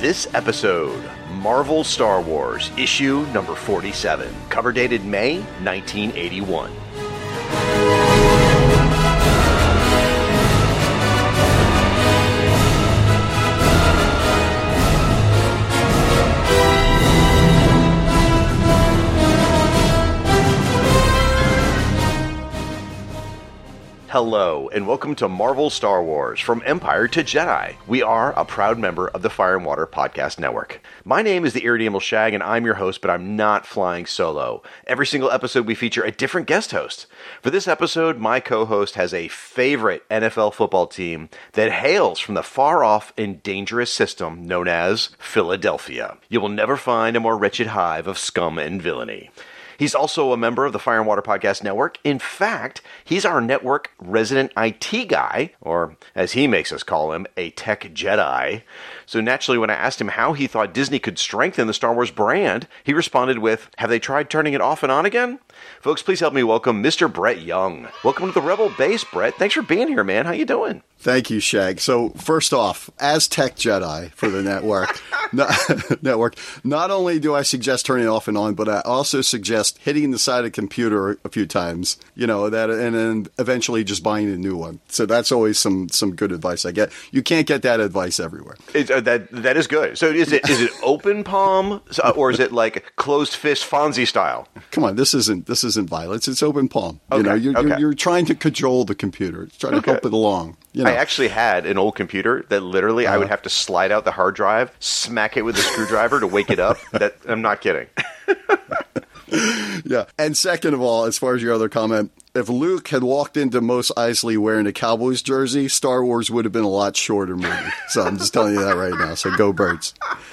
this episode, Marvel Star Wars, issue number 47, cover dated May 1981. Hello, and welcome to Marvel Star Wars, From Empire to Jedi. We are a proud member of the Fire and Water Podcast Network. My name is the Irredeemable Shag, and I'm your host, but I'm not flying solo. Every single episode, we feature a different guest host. For this episode, my co-host has a favorite NFL football team that hails from the far-off and dangerous system known as Philadelphia. You will never find a more wretched hive of scum and villainy. He's also a member of the Fire and Water Podcast Network. In fact, he's our network resident IT guy, or as he makes us call him, a tech Jedi. So naturally, when I asked him how he thought Disney could strengthen the Star Wars brand, he responded with, "Have they tried turning it off and on again?" Folks, please help me welcome Mr. Brett Young. Welcome to the Rebel Base, Brett. Thanks for being here, man. How you doing? Thank you, Shag. So first off, as tech Jedi for the network, not only do I suggest turning it off and on, but I also suggest hitting the side of the computer a few times, and then eventually just buying a new one. So that's always some good advice I get. You can't get that advice everywhere. That is good. So is it open palm or is it like closed fist Fonzie style? Come on, this isn't violence. It's open palm. Okay, You're trying to cajole the computer, trying to help it along. I actually had an old computer that literally I would have to slide out the hard drive, smack it with a screwdriver to wake it up. I'm not kidding. Yeah. And second of all, as far as your other comment, if Luke had walked into Mos Eisley wearing a Cowboys jersey, Star Wars would have been a lot shorter movie. So I'm just telling you that right now. So go Birds.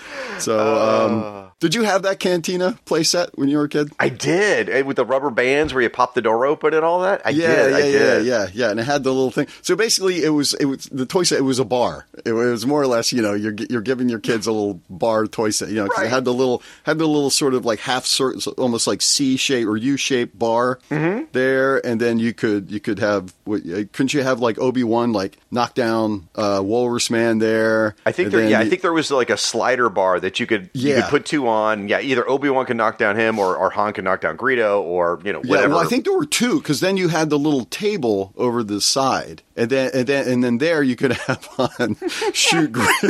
So, did you have that Cantina playset when you were a kid? I did. With the rubber bands where you pop the door open and all that? I did. Yeah. And it had the little thing. So basically it was the toy set. It was a bar. It was more or less, you're giving your kids a little bar toy set, because right. It had the little sort of like half circle, almost like C-shaped or U-shaped bar there. And then you could have, couldn't you have like Obi-Wan, like knock down, Walrus Man there? I think there was like a slider bar that you could put two on. Yeah, either Obi-Wan could knock down him or Han could knock down Greedo or, whatever. Yeah, well, I think there were two because then you had the little table over the side. And then there you could have Han shoot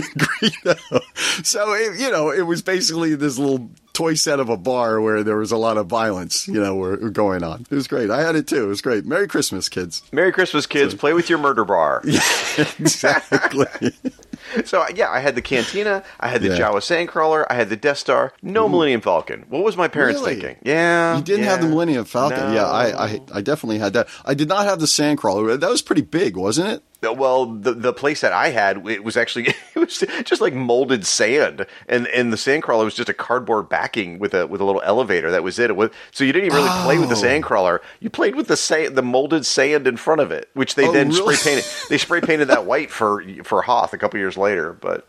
Greedo. So, it was basically this little toy set of a bar where there was a lot of violence, going on. It was great. I had it too. It was great. Merry Christmas, kids. Merry Christmas, kids. Play with your murder bar. Yeah, exactly. So, yeah, I had the Cantina, I had the Jawa Sandcrawler, I had the Death Star, no Millennium Falcon. What was my parents thinking? Yeah. You didn't have the Millennium Falcon? No. Yeah, I definitely had that. I did not have the Sandcrawler. That was pretty big, wasn't it? Well, the place that I had, it was just like molded sand, and the Sandcrawler was just a cardboard backing with a little elevator. That was it. So you didn't even really play with the Sandcrawler. You played with the molded sand in front of it, which they then really? spray painted. They spray painted that white for Hoth a couple years later. But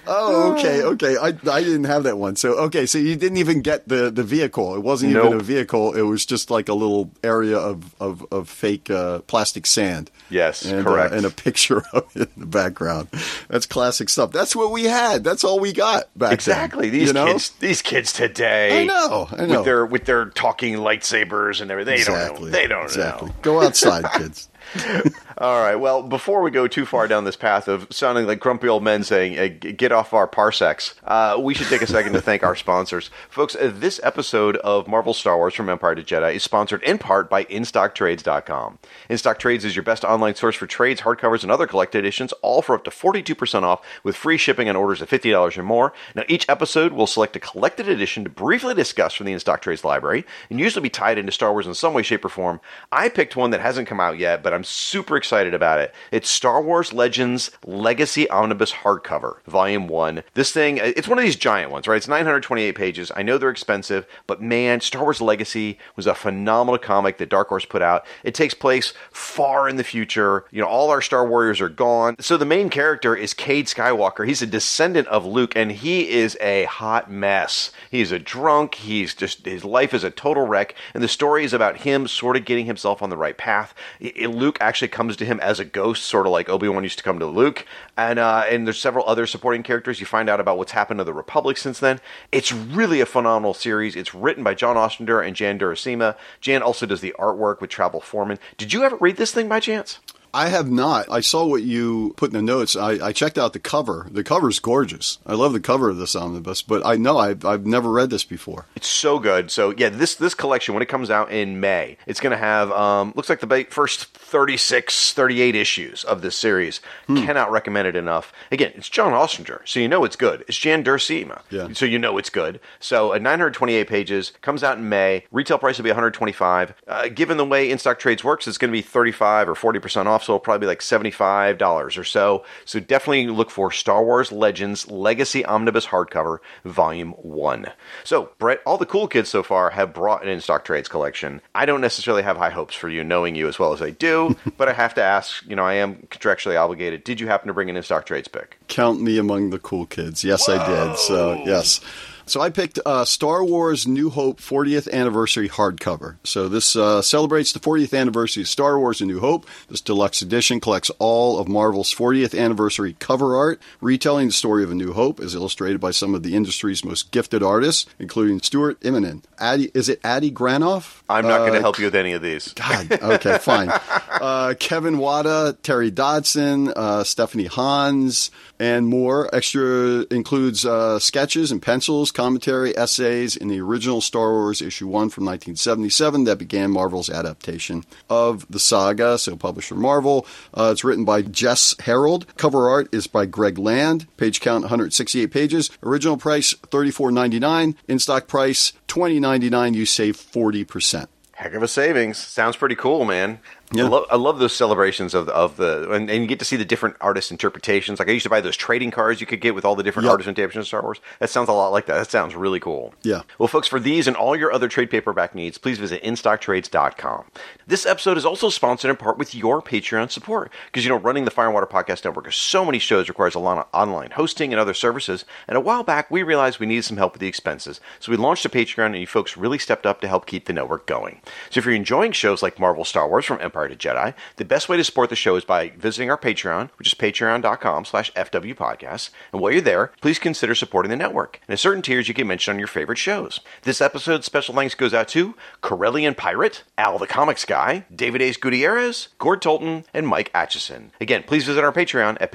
okay. I didn't have that one. So you didn't even get the vehicle. It wasn't even a vehicle. It was just like a little area of fake plastic sand. Yes, correct. And a picture of it in the background. That's classic stuff. That's what we had. That's all we got back exactly. then. These kids today. I know. With their talking lightsabers and everything. They don't know. Go outside, kids. All right. Well, before we go too far down this path of sounding like grumpy old men saying, get off our parsecs, we should take a second to thank our sponsors. Folks, this episode of Marvel Star Wars From Empire to Jedi is sponsored in part by InStockTrades.com. InStock Trades is your best online source for trades, hardcovers, and other collected editions, all for up to 42% off with free shipping on orders of $50 or more. Now, each episode will select a collected edition to briefly discuss from the InStock Trades library and usually be tied into Star Wars in some way, shape, or form. I picked one that hasn't come out yet, but I'm super excited about it. It's Star Wars Legends Legacy Omnibus Hardcover, Volume 1. This thing, it's one of these giant ones, right? It's 928 pages. I know they're expensive, but man, Star Wars Legacy was a phenomenal comic that Dark Horse put out. It takes place far in the future. All our Star Warriors are gone. So the main character is Cade Skywalker. He's a descendant of Luke, and he is a hot mess. He's a drunk. His life is a total wreck, and the story is about him sort of getting himself on the right path. Luke actually comes to him as a ghost, sort of like Obi-Wan used to come to Luke. And there's several other supporting characters. You find out about what's happened to the Republic since then. It's really a phenomenal series. It's written by John Ostrander and Jan Durasima. Jan also does the artwork with Travel Foreman. Did you ever read this thing by chance? I have not. I saw what you put in the notes. I checked out the cover. The cover's gorgeous. I love the cover of this omnibus, but I know I've never read this before. It's so good. So yeah, this collection, when it comes out in May, it's going to have, looks like the first 36, 38 issues of this series. Cannot recommend it enough. Again, it's John Ostrander, so you know it's good. It's Jan Durasima, so you know it's good. So 928 pages, comes out in May. Retail price will be $125. Given the way In-Stock Trades works, it's going to be 35 or 40% off. So it'll probably be like $75 or so. So definitely look for Star Wars Legends Legacy Omnibus Hardcover, Volume 1. So, Brett, all the cool kids so far have brought an In-Stock Trades collection. I don't necessarily have high hopes for you, knowing you as well as I do, but I have to ask, I am contractually obligated. Did you happen to bring an In-Stock Trades pick? Count me among the cool kids. Yes, I did. So, yes. So I picked Star Wars New Hope 40th Anniversary Hardcover. So this celebrates the 40th anniversary of Star Wars A New Hope. This deluxe edition collects all of Marvel's 40th anniversary cover art, retelling the story of A New Hope as illustrated by some of the industry's most gifted artists, including Stuart Immonen. Is it Adi Granoff? I'm not going to help you with any of these. God, okay, fine. Kevin Wada, Terry Dodson, Stephanie Hans, and more. Extra includes sketches and pencils, commentary, essays in the original Star Wars issue 1 from 1977 that began Marvel's adaptation of the saga, so publisher Marvel. It's written by Jess Harold. Cover art is by Greg Land. Page count 168 pages. Original price $34.99. In-stock price $20.99. You save 40%. Heck of a savings. Sounds pretty cool, man. Yeah. I love those celebrations of the and you get to see the different artist interpretations. Like I used to buy those trading cards you could get with all the different artist interpretations of Star Wars. That sounds a lot like that. That sounds really cool. Yeah. Well, folks, for these and all your other trade paperback needs, please visit InStockTrades.com. This episode is also sponsored in part with your Patreon support because running the Fire and Water Podcast Network of so many shows requires a lot of online hosting and other services. And a while back, we realized we needed some help with the expenses, so we launched a Patreon, and you folks really stepped up to help keep the network going. So if you're enjoying shows like Marvel Star Wars from Empire to Jedi, the best way to support the show is by visiting our Patreon, which is patreon.com/FWPodcast. And while you're there, please consider supporting the network. And at certain tiers, you get mentioned on your favorite shows. This episode's special thanks goes out to Corellian Pirate, Al the Comics Guy, David Ace Gutierrez, Gord Tolton, and Mike Atchison. Again, please visit our Patreon at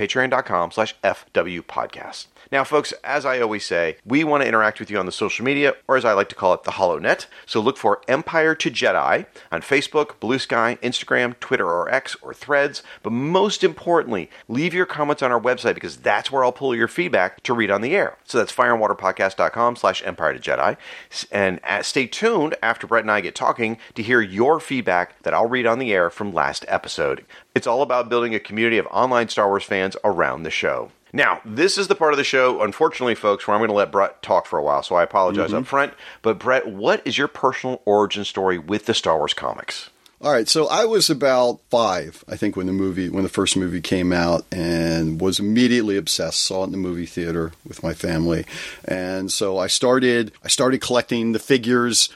patreon.com/FWPodcast. Now, folks, as I always say, we want to interact with you on the social media, or as I like to call it, the HoloNet. So look for Empire to Jedi on Facebook, Blue Sky, Instagram, Twitter or X, or Threads. But most importantly, leave your comments on our website because that's where I'll pull your feedback to read on the air. So that's fireandwaterpodcast.com/Empire to Jedi. And stay tuned after Brett and I get talking to hear your feedback that I'll read on the air from last episode. It's all about building a community of online Star Wars fans around the show. Now, this is the part of the show, unfortunately, folks, where I'm going to let Brett talk for a while, so I apologize up front. But, Brett, what is your personal origin story with the Star Wars comics? All right, so I was about 5, I think, when the first movie came out, and was immediately obsessed. Saw it in the movie theater with my family, and so I started collecting the figures.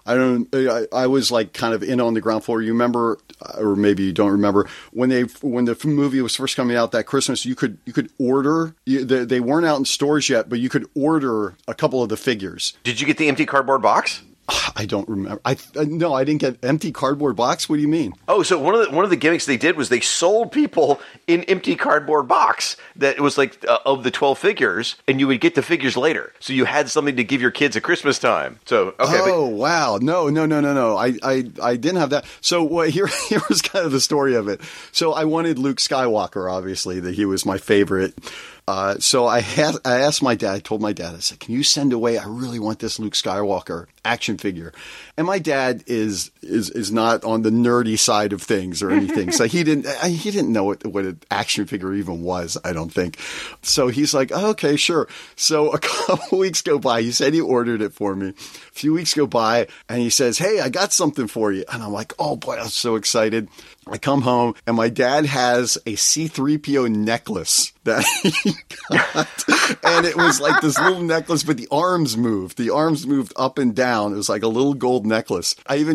I was like kind of in on the ground floor. You remember, or maybe you don't remember, when the movie was first coming out that Christmas, you could order. They weren't out in stores yet, but you could order a couple of the figures. Did you get the empty cardboard box? I don't remember. No, I didn't get empty cardboard box. What do you mean? Oh, so one of the gimmicks they did was they sold people an empty cardboard box that was like of the 12 figures, and you would get the figures later. So you had something to give your kids at Christmas time. So okay. Oh wow, no. I didn't have that. So here was kind of the story of it. So I wanted Luke Skywalker, obviously, that he was my favorite. So I asked my dad, I told my dad, I said, can you send away, I really want this Luke Skywalker action figure. And my dad is not on the nerdy side of things or anything. So he didn't know what an action figure even was, I don't think. So he's like, oh, okay, sure. So a couple weeks go by. He said he ordered it for me. A few weeks go by and he says, hey, I got something for you. And I'm like, oh boy, I'm so excited. I come home and my dad has a C-3PO necklace that he got. And it was like this little necklace, but the arms moved. The arms moved up and down. It was like a little gold necklace. I even checked it.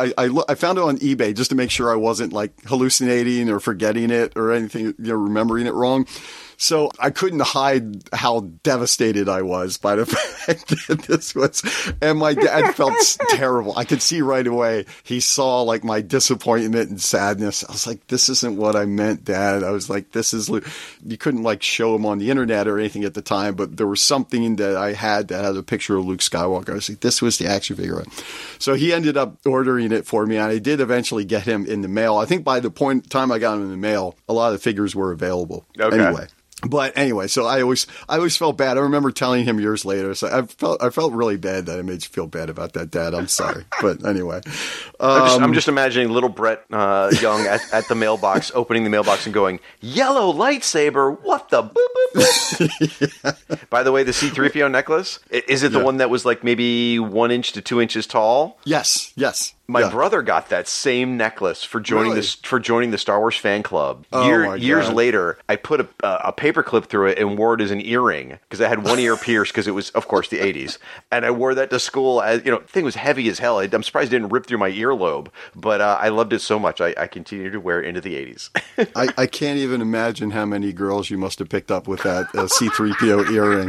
I found it on eBay just to make sure I wasn't like hallucinating or forgetting it or anything, remembering it wrong. So I couldn't hide how devastated I was by the fact that this was, and my dad felt terrible. I could see right away. He saw like my disappointment and sadness. I was like, this isn't what I meant, Dad. I was like, you couldn't like show him on the internet or anything at the time, but there was something that I had that had a picture of Luke Skywalker. I was like, this was the action figure. So he ended up ordering it for me, and I did eventually get him in the mail. I think by the time I got him in the mail, a lot of the figures were available. Okay. Anyway. But anyway, so I always felt bad. I remember telling him years later. So I felt really bad that I made you feel bad about that, Dad. I'm sorry. But anyway, I'm just imagining little Brett Young at the mailbox, opening the mailbox and going, "Yellow lightsaber, what the boop boop boop." Yeah. By the way, the C-3PO necklace, is it the one that was like maybe 1 inch to 2 inches tall? Yes. My brother got that same necklace for joining the Star Wars fan club. Years later, I put a paper clip through it and wore it as an earring because I had one ear pierced because it was, of course, the 80s. And I wore that to school. As the thing was heavy as hell. I'm surprised it didn't rip through my earlobe, but I loved it so much. I continued to wear it into the 80s. I can't even imagine how many girls you must have picked up with that C-3PO earring.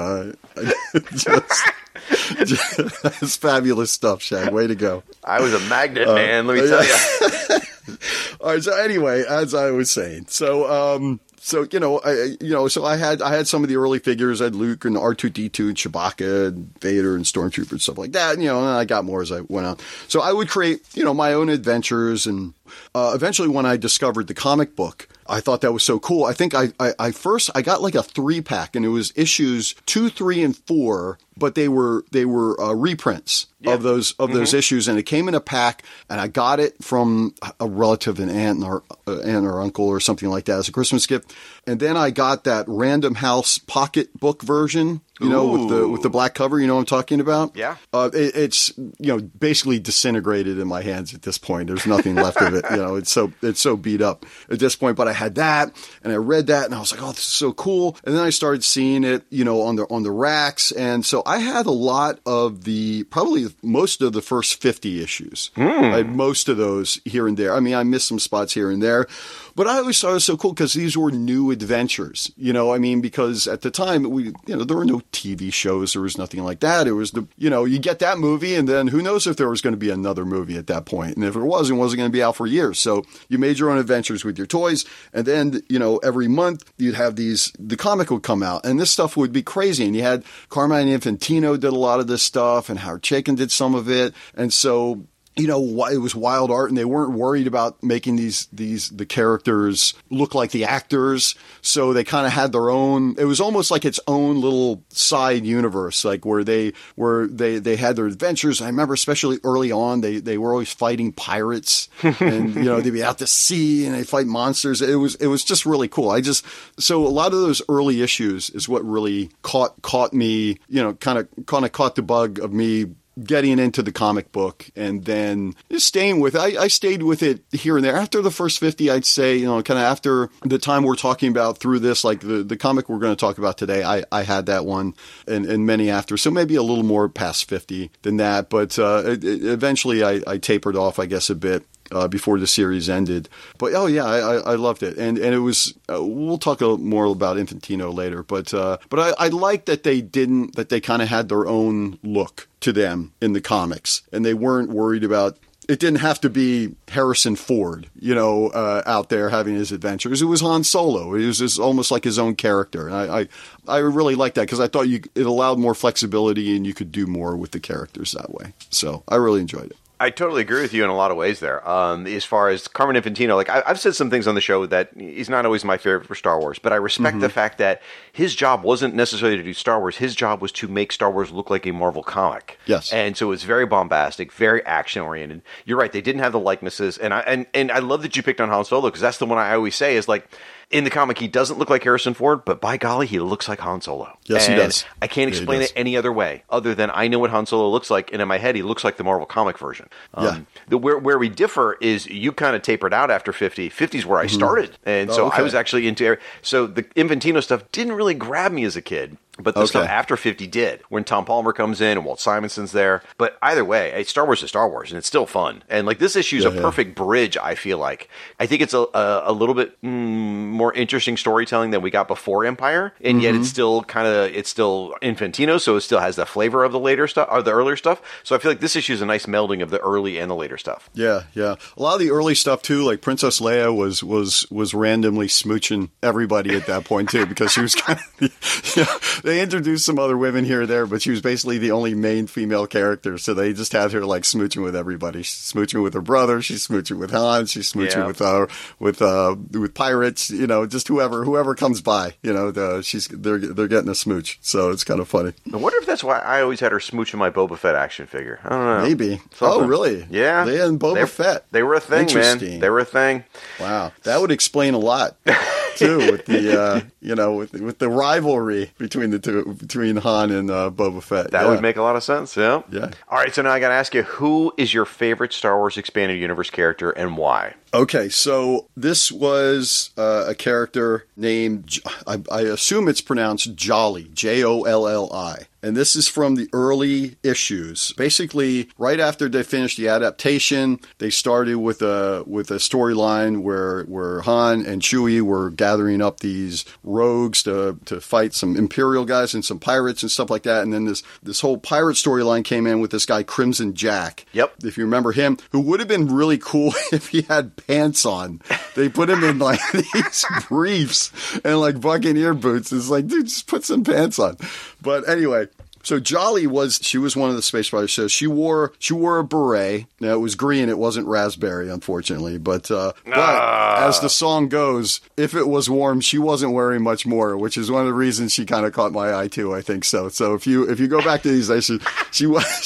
That's fabulous stuff, Shag. Way to go. I was a magnet, man. Let me tell you. All right. So anyway, as I was saying, so I had some of the early figures. I had Luke and R2-D2 and Chewbacca and Vader and Stormtrooper and stuff like that. And I got more as I went on. So I would create, my own adventures. And eventually when I discovered the comic book, I thought that was so cool. I think I got like a 3-pack, and it was issues 2, 3, and 4, but they were reprints of those issues, and it came in a pack. And I got it from a relative, an aunt or uncle or something like that, as a Christmas gift. And then I got that Random House pocket book version, with the black cover. You know what I'm talking about? Yeah. It's basically disintegrated in my hands at this point. There's nothing left of it. It's so beat up at this point. But I had that, and I read that, and I was like, oh, this is so cool. And then I started seeing it, on the racks, and so I had a lot of probably most of the first 50 issues. I had most of those here and there. I mean, I missed some spots here and there, but I always thought it was so cool because these were new adventures. Because at the time there were no TV shows, there was nothing like that. It was you get that movie, and then who knows if there was going to be another movie at that point, and if it wasn't going to be out for years. So you made your own adventures with your toys, and then every month you'd have the comic would come out, and this stuff would be crazy. And you had Carmine Infantino did a lot of this stuff, and Howard Chaykin did some of it, and so. It was wild art, and they weren't worried about making the characters look like the actors. So they kind of had their own. It was almost like its own little side universe, like where they had their adventures. I remember, especially early on, they were always fighting pirates, and they'd be out to sea and they fight monsters. It was just really cool. So a lot of those early issues is what really caught me. Kind of caught the bug of me getting into the comic book, and then just staying with it. I stayed with it here and there. After the first 50, I'd say, kind of after the time we're talking about through this, like the comic we're going to talk about today, I had that one and many after. So maybe a little more past 50 than that. But eventually I tapered off, I guess, a bit. Before the series ended. But I loved it. And it was, we'll talk more about Infantino later, but I liked that they kind of had their own look to them in the comics, and they weren't worried about, it didn't have to be Harrison Ford, out there having his adventures. It was Han Solo. It was just almost like his own character. And I really liked that because I thought it allowed more flexibility, and you could do more with the characters that way. So I really enjoyed it. I totally agree with you in a lot of ways there. As far as Carmine Infantino, like I've said some things on the show that he's not always my favorite for Star Wars, but I respect the fact that his job wasn't necessarily to do Star Wars. His job was to make Star Wars look like a Marvel comic. Yes. And so it was very bombastic, very action-oriented. You're right, they didn't have the likenesses. And I love that you picked on Han Solo, because that's the one I always say is like, in the comic, he doesn't look like Harrison Ford, but by golly, he looks like Han Solo. Yes, he does. I can't explain it any other way, other than I know what Han Solo looks like, and in my head, he looks like the Marvel comic version. Where we differ is you kind of tapered out after 50. 50 is where I started, and so I was actually into. So the Infantino stuff didn't really grab me as a kid. but the stuff after 50 did, when Tom Palmer comes in and Walt Simonson's there. But either way, Star Wars is Star Wars, and it's still fun. And like this issue is a perfect bridge, I feel like. I think it's a little bit more interesting storytelling than we got before Empire, and yet it's still Infantino, so it still has the flavor of the later stuff, or the earlier stuff. So I feel like this issue is a nice melding of the early and the later stuff. Yeah. A lot of the early stuff too, like Princess Leia was randomly smooching everybody at that point too, because she was kind of, they introduced some other women here or there, but she was basically the only main female character. So they just had her like smooching with everybody. She's smooching with her brother. She's smooching with Han. She's smooching with pirates. Just whoever comes by. They're getting a smooch. So it's kind of funny. I wonder if that's why I always had her smooching my Boba Fett action figure. I don't know. Maybe. Something. Oh, really? Yeah. They and Boba Fett. They were a thing, man. They were a thing. Wow, that would explain a lot too, with the with the rivalry between the two, between Han and Boba Fett. That would make a lot of sense. Yeah. Yeah. All right, so now I got to ask you, who is your favorite Star Wars Expanded Universe character and why? Okay, so this was a character named, I assume it's pronounced Jolly, Jolli. And this is from the early issues. Basically, right after they finished the adaptation, they started with a storyline where Han and Chewie were gathering up these rogues to fight some Imperial guys and some pirates and stuff like that. And then this whole pirate storyline came in with this guy Crimson Jack. Yep. If you remember him, who would have been really cool if he had pants on. They put him in like these briefs and like buccaneer boots. It's like, dude, just put some pants on. But anyway, so Jolly was one of the space fighters. So she wore a beret. Now it was green. It wasn't raspberry, unfortunately. But as the song goes, if it was warm, she wasn't wearing much more, which is one of the reasons she kind of caught my eye too. I think so. So if you go back to these issues, she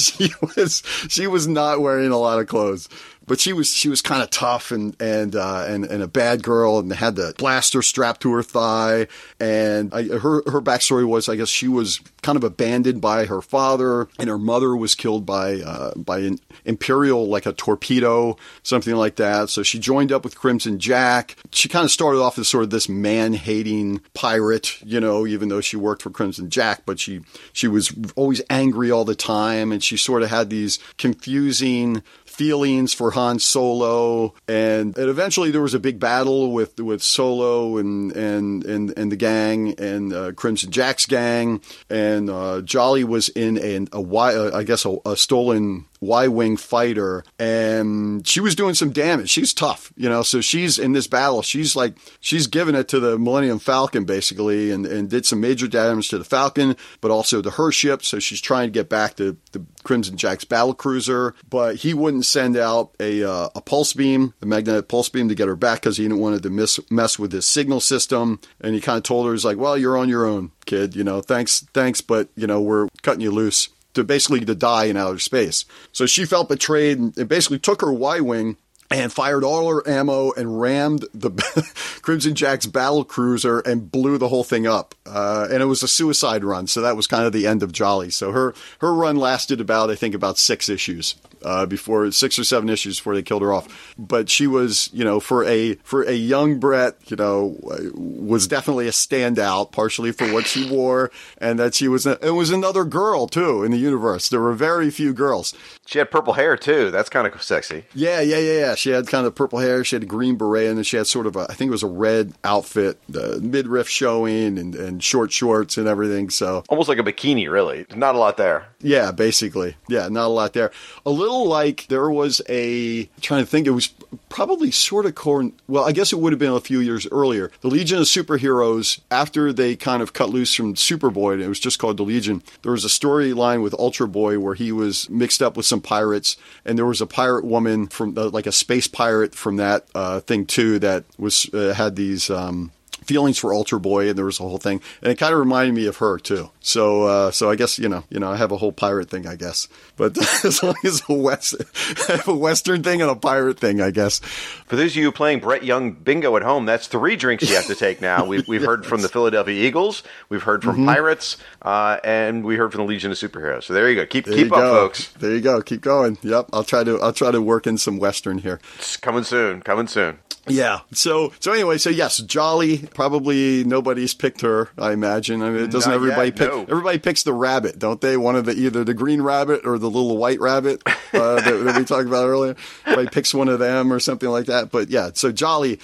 was not wearing a lot of clothes. But she was kind of tough and a bad girl, and had the blaster strapped to her thigh. And her backstory was, I guess, she was kind of abandoned by her father, and her mother was killed by an Imperial, like a torpedo, something like that. So she joined up with Crimson Jack. She kind of started off as sort of this man-hating pirate, even though she worked for Crimson Jack, but she was always angry all the time, and she sort of had these confusing feelings for Han Solo, and eventually there was a big battle with Solo and the gang and Crimson Jack's gang, and Jolly was in a stolen Y-wing fighter, and she was doing some damage. She's tough, so she's in this battle. She's giving it to the Millennium Falcon basically, and did some major damage to the Falcon, but also to her ship. So she's trying to get back to the Crimson Jack's battlecruiser, but he wouldn't send out a pulse beam, the magnetic pulse beam, to get her back because he didn't want to mess with his signal system. And he kind of told her, he's like, well, you're on your own, kid, thanks, but we're cutting you loose to die in outer space. So she felt betrayed and basically took her Y-wing and fired all her ammo and rammed the Crimson Jack's battlecruiser and blew the whole thing up. And it was a suicide run, so that was kind of the end of Jolly. So her run lasted about 6 issues. Before 6 or 7 issues before they killed her off. But she was, for a young Brett, was definitely a standout, partially for what she wore, and that it was another girl too in the universe. There were very few girls. She had purple hair too. That's kind of sexy. Yeah. She had kind of purple hair. She had a green beret, and then she had sort of I think it was a red outfit, midriff showing, and short shorts and everything. So almost like a bikini, really. Not a lot there. Yeah, basically. Yeah, not a lot there. A little like there was trying to think, it was probably sort of well, I guess it would have been a few years earlier. The Legion of Superheroes, after they kind of cut loose from Superboy, and it was just called the Legion, there was a storyline with Ultra Boy where he was mixed up with some pirates, and there was a pirate woman from like a space pirate from that thing too that was had these feelings for Ultra Boy, and there was a whole thing, and it kind of reminded me of her too. So I guess I have a whole pirate thing, I guess. But as long as I have a Western thing and a pirate thing, I guess. For those of you playing Brett Young bingo at home, that's 3 drinks you have to take now. We've heard from the Philadelphia Eagles, we've heard from Pirates, and we heard from the Legion of Superheroes. So there you go. Keep up, folks. There you go. Keep going. Yep. I'll try to work in some Western here. It's coming soon. Yeah. So anyway, so yes, Jolly, probably nobody's picked her, I imagine. I mean, doesn't Not everybody yet, pick? no. Everybody picks the rabbit, don't they? One of either the green rabbit or the little white rabbit that we talked about earlier. Everybody picks one of them or something like that. But yeah, so Jolly,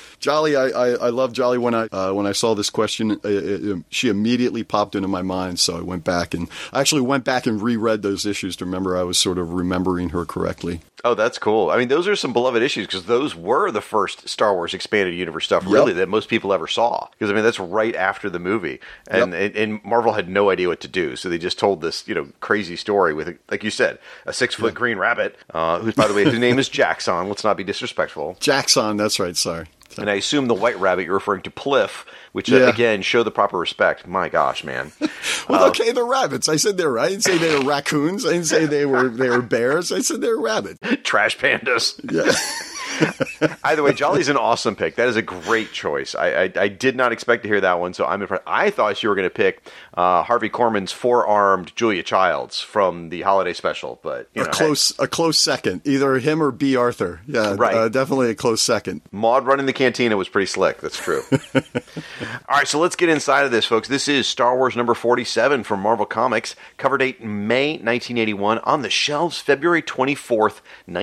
I love Jolly. When I saw this question, she immediately popped into my mind. So I actually went back and reread those issues to remember I was sort of remembering her correctly. Oh, that's cool. I mean, those are some beloved issues because those were the first Star Wars Expanded Universe stuff, really, that most people ever saw. Because, I mean, that's right after the movie. And Marvel had no idea what to do. So they just told this, crazy story with, like you said, a 6-foot green rabbit, who's, by the way, whose name is Jaxon. Let's not be disrespectful. Jaxon, that's right, sorry. And I assume the white rabbit you're referring to Pliff, which, again, show the proper respect. My gosh, man. Well, okay, they're rabbits. I said they're right. I didn't say they were raccoons. I didn't say they were bears. I said they were rabbit. Trash pandas. Yeah. Either way, Jolly's an awesome pick. That is a great choice. I did not expect to hear that one, so I'm impressed. I thought you were going to pick Harvey Korman's four-armed Julia Childs from the holiday special, but a close second, either him or B. Arthur. Yeah, right. Definitely a close second. Maude running the cantina was pretty slick. That's true. All right, so let's get inside of this, folks. This is Star Wars number 47 from Marvel Comics. Cover date May 1981. On the shelves February 24th,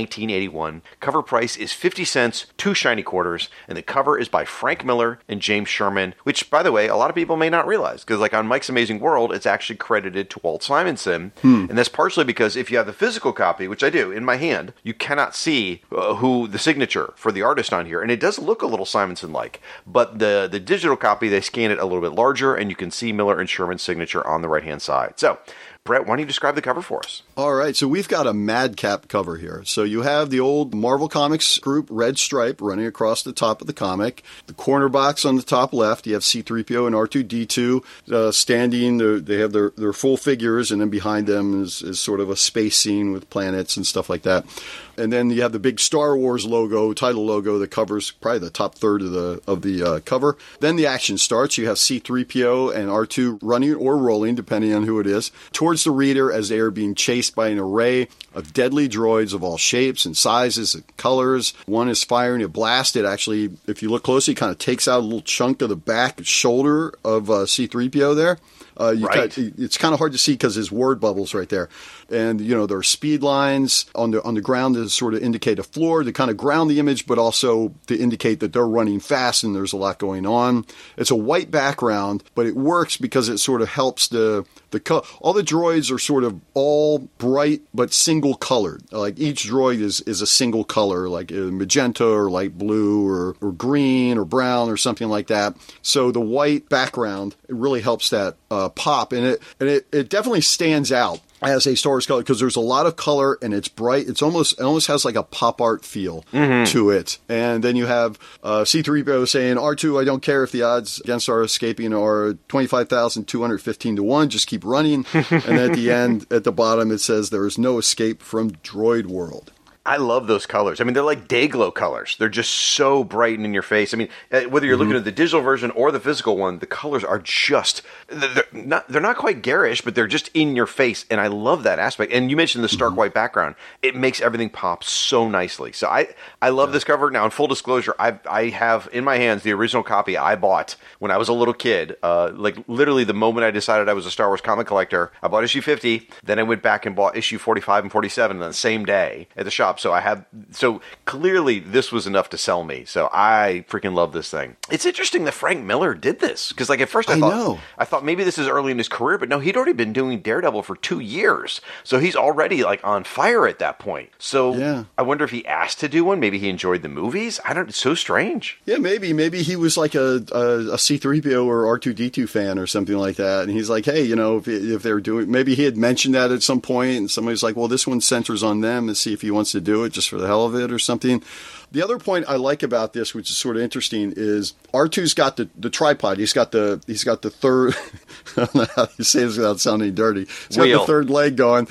1981. Cover price is 50 cents, 2 shiny quarters, and the cover is by Frank Miller and James Sherman, which, by the way, a lot of people may not realize, because like on Mike's Amazing World, it's actually credited to Walt Simonson, and that's partially because if you have the physical copy, which I do, in my hand, you cannot see who the signature for the artist on here, and it does look a little Simonson-like, but the digital copy, they scan it a little bit larger, and you can see Miller and Sherman's signature on the right-hand side. So, Brett, why don't you describe the cover for us? All right, so we've got a Madcap cover here. So you have the old Marvel Comics group red stripe running across the top of the comic. The corner box on the top left, you have C-3PO and R2-D2 standing. They have their full figures, and then behind them is sort of a space scene with planets and stuff like that. And then you have the big Star Wars logo, title logo, that covers probably the top third of the cover. Then the action starts. You have C-3PO and R2 running or rolling, depending on who it is, towards the reader as they are being chased by an array of deadly droids of all shapes and sizes and colors. One is firing a blast. It actually, if you look closely, kind of takes out a little chunk of the back shoulder of C-3PO there. Right. It's kind of hard to see because his word bubbles right there. And, there are speed lines on the ground to sort of indicate a floor, to kind of ground the image, but also to indicate that they're running fast and there's a lot going on. It's a white background, but it works because it sort of helps the all the droids are sort of all bright but single colored. Like each droid is a single color, like magenta or light blue or green or brown or something like that. So the white background, it really helps that pop, and it definitely stands out as a Star Wars color because there's a lot of color and it's bright. It almost has like a pop art feel to it. And then you have C-3PO saying, R2, I don't care if the odds against our escaping are 25,215 to 1. Just keep running. And at the end, at the bottom, it says there is no escape from Droid World. I love those colors. I mean, they're like day glow colors. They're just so bright and in your face. I mean, whether you're looking at the digital version or the physical one, the colors are just, they're not quite garish, but they're just in your face. And I love that aspect. And you mentioned the stark white background. It makes everything pop so nicely. So I love this cover. Now, in full disclosure, I have in my hands the original copy I bought when I was a little kid. Like literally the moment I decided I was a Star Wars comic collector, I bought issue 50. Then I went back and bought issue 45 and 47 on the same day at the shop. So clearly this was enough to sell me. So I freaking love this thing. It's interesting that Frank Miller did this because, like, at first I thought maybe this is early in his career, but no, he'd already been doing Daredevil for 2 years. So he's already like on fire at that point. So I wonder if he asked to do one. Maybe he enjoyed the movies. It's so strange. Yeah, maybe he was like a C-3PO or R2-D2 fan or something like that. And he's like, hey, if they're doing, maybe he had mentioned that at some point and somebody's like, well, this one centers on them and see if he wants to do it just for the hell of it or something. The other point I like about this, which is sort of interesting, is R2's got the tripod. He's got the third. I don't know how you say this without sounding dirty. He's got the third leg going.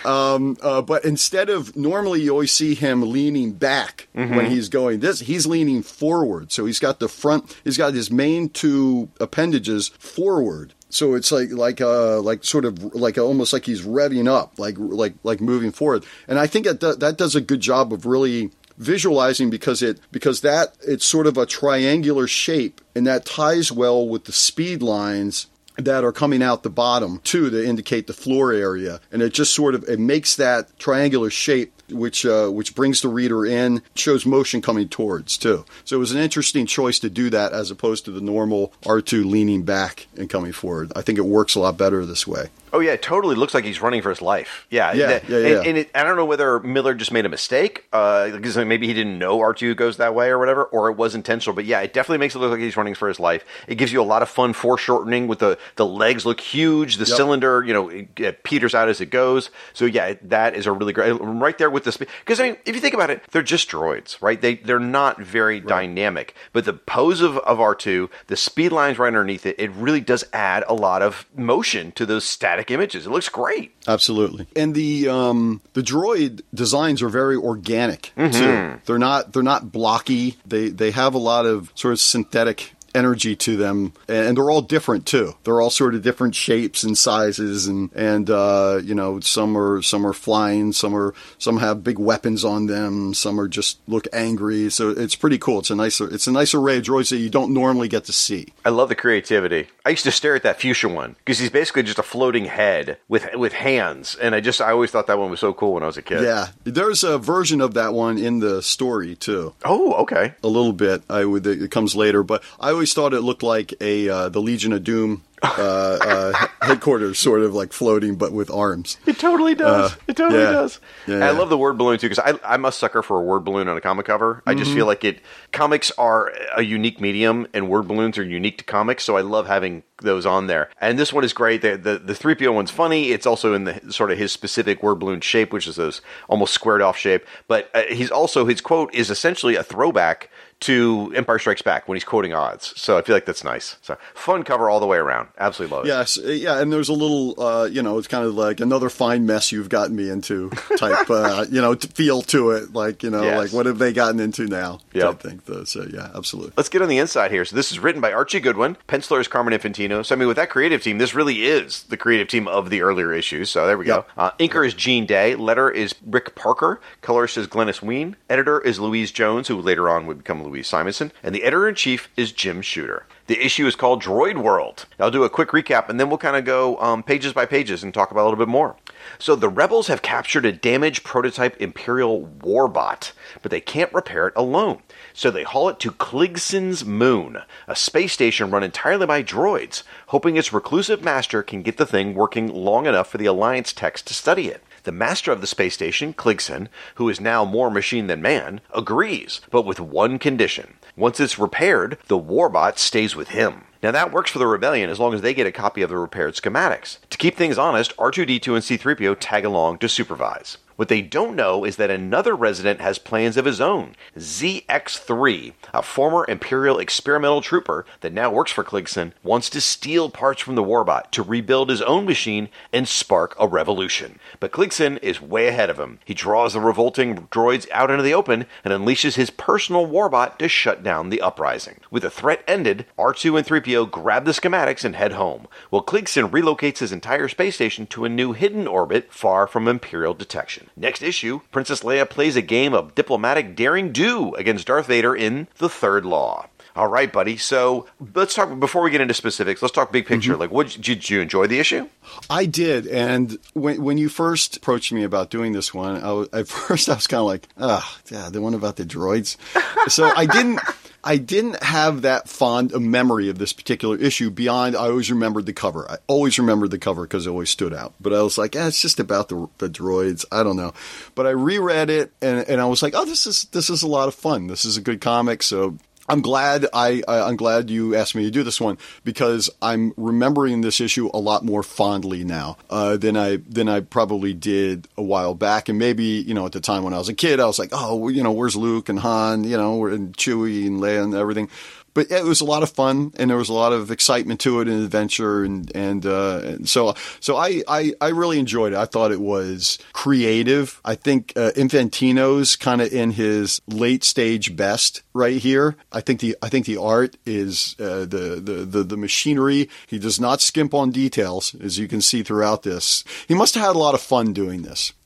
But instead of normally, you always see him leaning back when he's going. He's leaning forward. So he's got the front. He's got his main two appendages forward. So it's like sort of like almost like he's revving up, like moving forward. And I think that does a good job of really visualizing because it's sort of a triangular shape, and that ties well with the speed lines that are coming out the bottom too to indicate the floor area, and it just sort of it makes that triangular shape which brings the reader in, shows motion coming towards too. So it was an interesting choice to do that as opposed to the normal R2 leaning back and coming forward. I think it works a lot better this way. Oh, yeah, it totally looks like he's running for his life. Yeah. And I don't know whether Miller just made a mistake, because maybe he didn't know R2 goes that way or whatever, or it was intentional. But yeah, it definitely makes it look like he's running for his life. It gives you a lot of fun foreshortening with the legs look huge, the cylinder, it peters out as it goes. So yeah, that is a really great, right there with the speed. Because I mean, if you think about it, they're just droids, right? They're not very dynamic. But the pose of R2, the speed lines right underneath it, it really does add a lot of motion to those static images. It looks great. Absolutely. And the droid designs are very organic too. They're not blocky. They have a lot of sort of synthetic energy to them, and they're all different too. They're all sort of different shapes and sizes, and some are flying, some have big weapons on them, some are just look angry. So it's pretty cool. It's a nice array of droids that you don't normally get to see. I love the creativity. I used to stare at that fuchsia one because he's basically just a floating head with hands, and I always thought that one was so cool when I was a kid. Yeah, there's a version of that one in the story too. Oh, okay. A little bit. It comes later, but I always thought it looked like the Legion of Doom headquarters, sort of like floating, but with arms. It totally does. It totally does. Yeah. And I love the word balloon too, because I'm a sucker for a word balloon on a comic cover. I just feel like comics are a unique medium, and word balloons are unique to comics. So I love having those on there. And this one is great. The 3PO one's funny. It's also in the sort of his specific word balloon shape, which is those almost squared off shape. But his quote is essentially a throwback to Empire Strikes Back when he's quoting odds. So I feel like that's nice. So fun cover all the way around. Absolutely love it. Yes, yeah, and there's a little, it's kind of like another fine mess you've gotten me into type, feel to it. Like, like what have they gotten into now? Yeah, I think so. Yeah, absolutely. Let's get on the inside here. So this is written by Archie Goodwin. Penciler is Carmen Infantino. So I mean, with that creative team, this really is the creative team of the earlier issues. So there we go. Inker is Gene Day. Letter is Rick Parker. Colorist is Glennis Ween. Editor is Louise Jones, who later on would become Louise Simonson. And the editor-in-chief is Jim Shooter. The issue is called Droid World. I'll do a quick recap, and then we'll kind of go pages by pages and talk about it a little bit more. So the rebels have captured a damaged prototype Imperial warbot, but they can't repair it alone. So they haul it to Kligsen's moon, a space station run entirely by droids, hoping its reclusive master can get the thing working long enough for the Alliance techs to study it. The master of the space station, Kligsen, who is now more machine than man, agrees, but with one condition. Once it's repaired, the warbot stays with him. Now that works for the Rebellion as long as they get a copy of the repaired schematics. To keep things honest, R2-D2 and C-3PO tag along to supervise. What they don't know is that another resident has plans of his own. ZX-3, a former Imperial experimental trooper that now works for Kligsen, wants to steal parts from the warbot to rebuild his own machine and spark a revolution. But Kligsen is way ahead of him. He draws the revolting droids out into the open and unleashes his personal warbot to shut down the uprising. With the threat ended, R2 and 3PO grab the schematics and head home, while Kligsen relocates his entire space station to a new hidden orbit far from Imperial detection. Next issue, Princess Leia plays a game of diplomatic daring-do against Darth Vader in The Third Law. All right, buddy. So let's talk, before we get into specifics, let's talk big picture. Like, did you enjoy the issue? I did. And when you first approached me about doing this one, at first I was kind of like, the one about the droids. So I didn't have that fond a memory of this particular issue beyond I always remembered the cover. I always remembered the cover because it always stood out. But I was like, it's just about the droids. I don't know. But I reread it and I was like, this is a lot of fun. This is a good comic. So I'm glad I'm glad you asked me to do this one because I'm remembering this issue a lot more fondly now than I probably did a while back. And maybe, at the time when I was a kid, I was like, where's Luke and Han, and Chewie and Leia and everything. But it was a lot of fun, and there was a lot of excitement to it and adventure, and so I really enjoyed it. I thought it was creative. I think Infantino's kind of in his late stage best right here. I think the art is the machinery. He does not skimp on details, as you can see throughout this. He must have had a lot of fun doing this.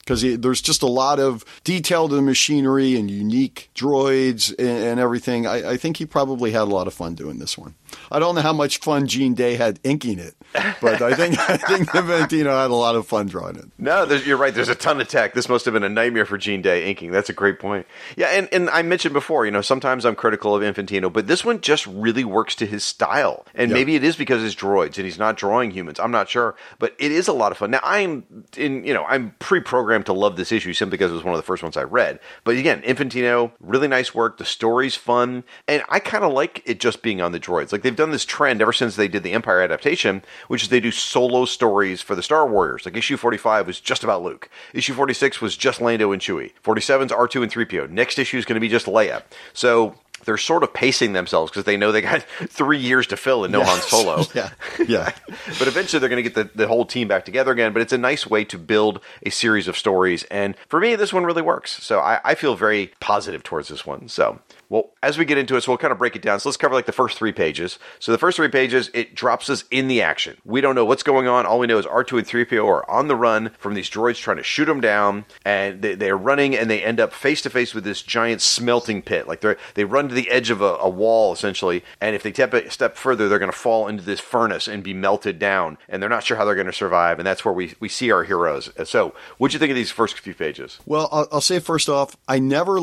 because there's just a lot of detail to the machinery and unique droids and everything. I think he probably had a lot of fun doing this one. I don't know how much fun Gene Day had inking it, but I think Infantino had a lot of fun drawing it. No, you're right. There's a ton of tech. This must have been a nightmare for Gene Day inking. That's a great point. Yeah, and I mentioned before, sometimes I'm critical of Infantino, but this one just really works to his style. And maybe it is because it's droids and he's not drawing humans. I'm not sure, but it is a lot of fun. Now, I'm pre-programmed to love this issue simply because it was one of the first ones I read. But again, Infantino, really nice work. The story's fun, and I kind of like it just being on the droids. Like, they've done this trend ever since they did the Empire adaptation, which is they do solo stories for the Star Warriors. Like, issue 45 was just about Luke. Issue 46 was just Lando and Chewie. 47's R2 and 3PO. Next issue is going to be just Leia. So they're sort of pacing themselves because they know they got 3 years to fill in No Han Solo. Yeah. But eventually they're going to get the whole team back together again. But it's a nice way to build a series of stories. And for me, this one really works. So I feel very positive towards this one. So, well, as we get into it, so we'll kind of break it down. So let's cover like the first 3 pages. So the first 3 pages, it drops us in the action. We don't know what's going on. All we know is R2 and 3PO are on the run from these droids trying to shoot them down. And they're running and they end up face to face with this giant smelting pit. Like they run to the edge of a wall, essentially. And if they step further, they're going to fall into this furnace and be melted down. And they're not sure how they're going to survive. And that's where we see our heroes. So what'd you think of these first few pages? Well, I'll say first off, I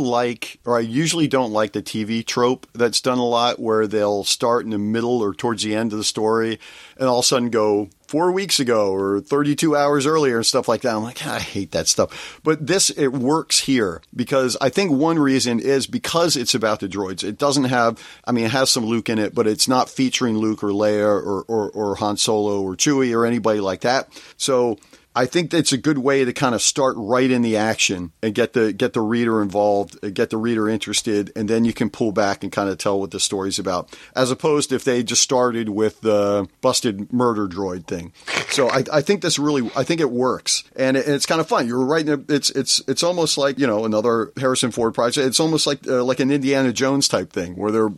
usually don't like the TV trope that's done a lot where they'll start in the middle or towards the end of the story and all of a sudden go 4 weeks ago or 32 hours earlier and stuff like that. I'm like, I hate that stuff. But it works here because I think one reason is because it's about the droids. It doesn't have, it has some Luke in it, but it's not featuring Luke or Leia or Han Solo or Chewie or anybody like that. So I think that's a good way to kind of start right in the action and get the reader involved, get the reader interested, and then you can pull back and kind of tell what the story's about, as opposed to if they just started with the busted murder droid thing. So I think it works, and it's kind of fun. You're right. It's almost like another Harrison Ford project. It's almost like an Indiana Jones type thing where they're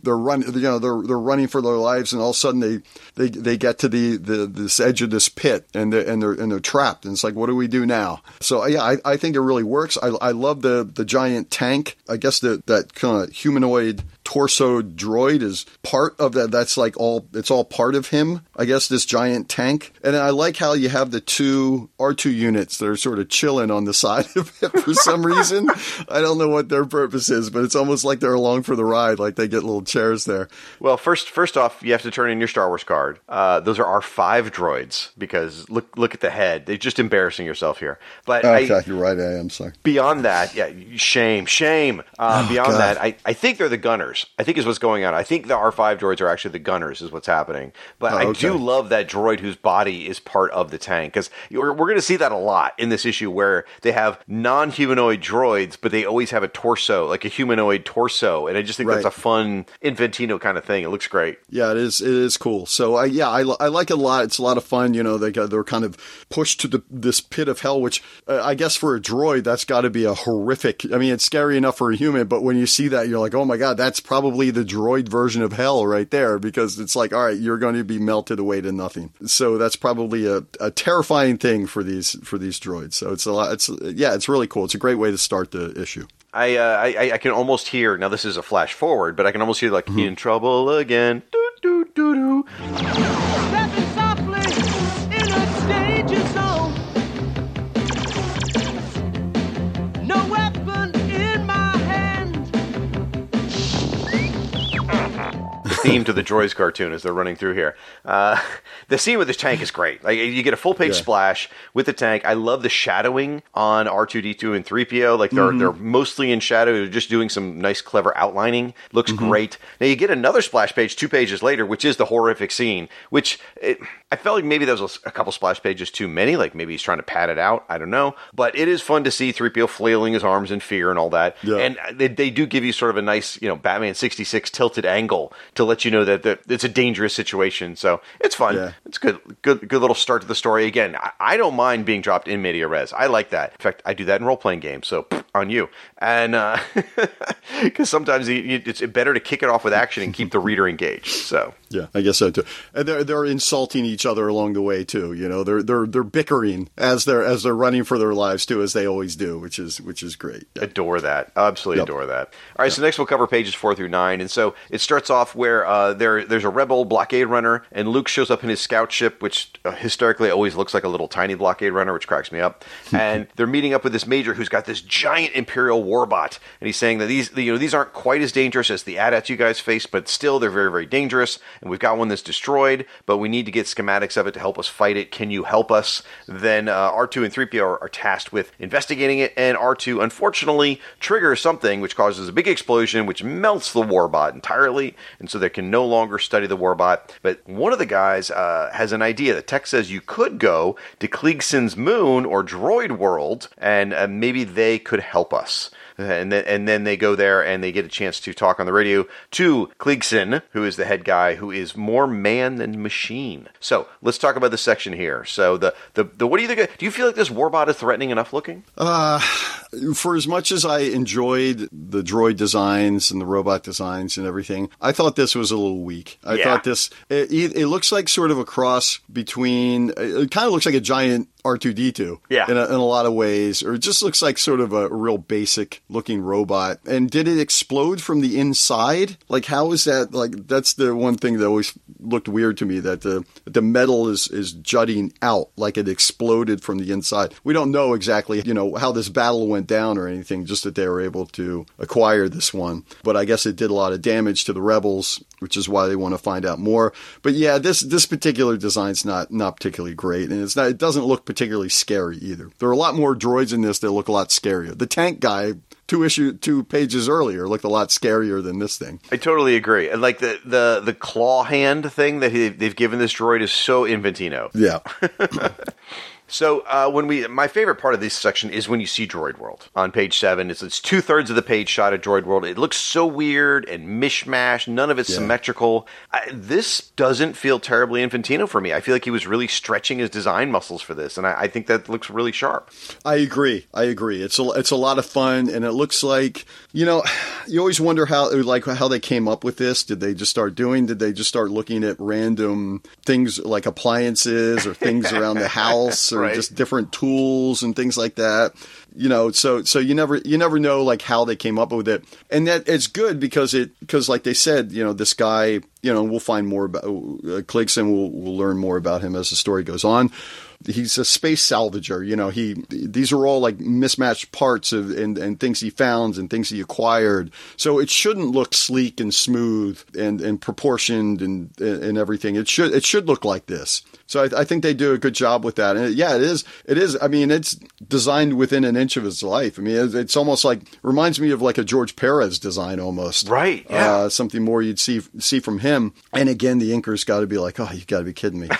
running for their lives, and all of a sudden they get to this edge of this pit and they're trapped. And it's like, what do we do now? So yeah, I think it really works. I love the giant tank. I guess that kind of humanoid torso droid is part of that. That's like it's all part of him, I guess, this giant tank. And I like how you have the 2 R2 units that are sort of chilling on the side of it for some reason. I don't know what their purpose is, but it's almost like they're along for the ride, like they get little chairs there. Well, first off, you have to turn in your Star Wars card. Those are R5 droids because look at the head. They're just embarrassing yourself here. But okay, you're right. I am sorry. Beyond that, yeah, shame. Beyond God. that, I think they're the gunners. I think is what's going on. I think the R5 droids are actually the gunners is what's happening. But I do love that droid whose body is part of the tank because we're going to see that a lot in this issue where they have non-humanoid droids, but they always have a torso, like a humanoid torso. And I just think that's a fun Infantino kind of thing. It looks great. Yeah, it is. It is cool. So I like it a lot. It's a lot of fun. They're kind of pushed to this pit of hell, which I guess for a droid, that's got to be a horrific. It's scary enough for a human, but when you see that, you're like, oh my God, that's probably the droid version of hell right there, because it's like, all right, you're going to be melted away to nothing. So that's probably a terrifying thing for these droids. So it's a lot. It's really cool. It's a great way to start the issue. I can almost hear, now this is a flash forward, but I can almost hear like, in trouble again. Doo, doo, doo, doo. Stepping softly in a danger zone. No weapon in my hand. The theme to the Droids cartoon as they're running through here. The scene with this tank is great. Like, you get a full page splash with the tank. I love the shadowing on R2-D2 and 3PO. Like they're mostly in shadow. They're just doing some nice, clever outlining. Looks great. Now you get another splash page 2 pages later, which is the horrific scene. Which I felt like maybe that was a couple splash pages too many. Like maybe he's trying to pad it out. I don't know. But it is fun to see 3PO flailing his arms in fear and all that. Yeah. And they do give you sort of a nice, Batman 66 tilted angle to let you know that it's a dangerous situation. So it's fun. Yeah. It's good little start to the story. Again, I don't mind being dropped in media res. I like that. In fact, I do that in role-playing games, so on you. And because sometimes it's better to kick it off with action and keep the reader engaged. So Yeah, I guess so too. And they're insulting each other along the way too. You know, they're bickering as they're running for their lives too, as they always do, which is great. Yeah. Adore that. Absolutely adore that. All right, so next we'll cover pages 4 through 9. And so it starts off where there's a rebel blockade runner, and Luke shows up in his scout ship, which hysterically always looks like a little tiny blockade runner, which cracks me up. And they're meeting up with this major who's got this giant Imperial warbot, and he's saying that these aren't quite as dangerous as the AT-ATs you guys face, but still they're very, very dangerous. And we've got one that's destroyed, but we need to get schematics of it to help us fight it. Can you help us? Then R2 and 3PO are tasked with investigating it, and R2 unfortunately triggers something which causes a big explosion, which melts the warbot entirely, and so they can no longer study the warbot. But one of the guys has an idea. The tech says you could go to Kleegsin's moon or droid world, and maybe they could help us. And then they go there and they get a chance to talk on the radio to Kleegsin, who is the head guy, who is more man than machine. So let's talk about this section here. So the what do you think? Do you feel like this warbot is threatening enough looking? For as much as I enjoyed the droid designs and the robot designs and everything, I thought this was a little weak. I thought this it looks like sort of a cross between. It kind of looks like a giant R2-D2 in a lot of ways, or it just looks like sort of a real basic looking robot. And did it explode from the inside? Like, how is that? Like, that's the one thing that always looked weird to me, that the metal is jutting out like it exploded from the inside. We don't know exactly, how this battle went down or anything, just that they were able to acquire this one. But I guess it did a lot of damage to the rebels, which is why they want to find out more. But yeah, this particular design's not particularly great, and it doesn't look particularly scary either. There are a lot more droids in this that look a lot scarier. The tank guy, two pages earlier, looked a lot scarier than this thing. I totally agree. And like the claw hand thing that they've given this droid is so Inventino. Yeah. So my favorite part of this section is when you see Droid World on page 7. It's 2/3 of the page shot of Droid World. It looks so weird and mishmash. None of it's symmetrical. This doesn't feel terribly Infantino for me. I feel like he was really stretching his design muscles for this, and I think that looks really sharp. I agree. It's a lot of fun, and it looks like, you always wonder how they came up with this. Did they just start looking at random things like appliances or things around the house? Or just different tools and things like that, So you never know like how they came up with it, and that it's good because like they said, this guy, we'll find more about Kleegsin. We'll learn more about him as the story goes on. He's a space salvager. These are all like mismatched parts and things he found and things he acquired. So it shouldn't look sleek and smooth and proportioned and everything. It should look like this. So I think they do a good job with that. And it is. I mean, it's designed within an inch of its life. I mean, it's almost like, reminds me of like a George Perez design almost. Right. Yeah. Something more you'd see from him. And again, the inker's got to be like, oh, you got to be kidding me.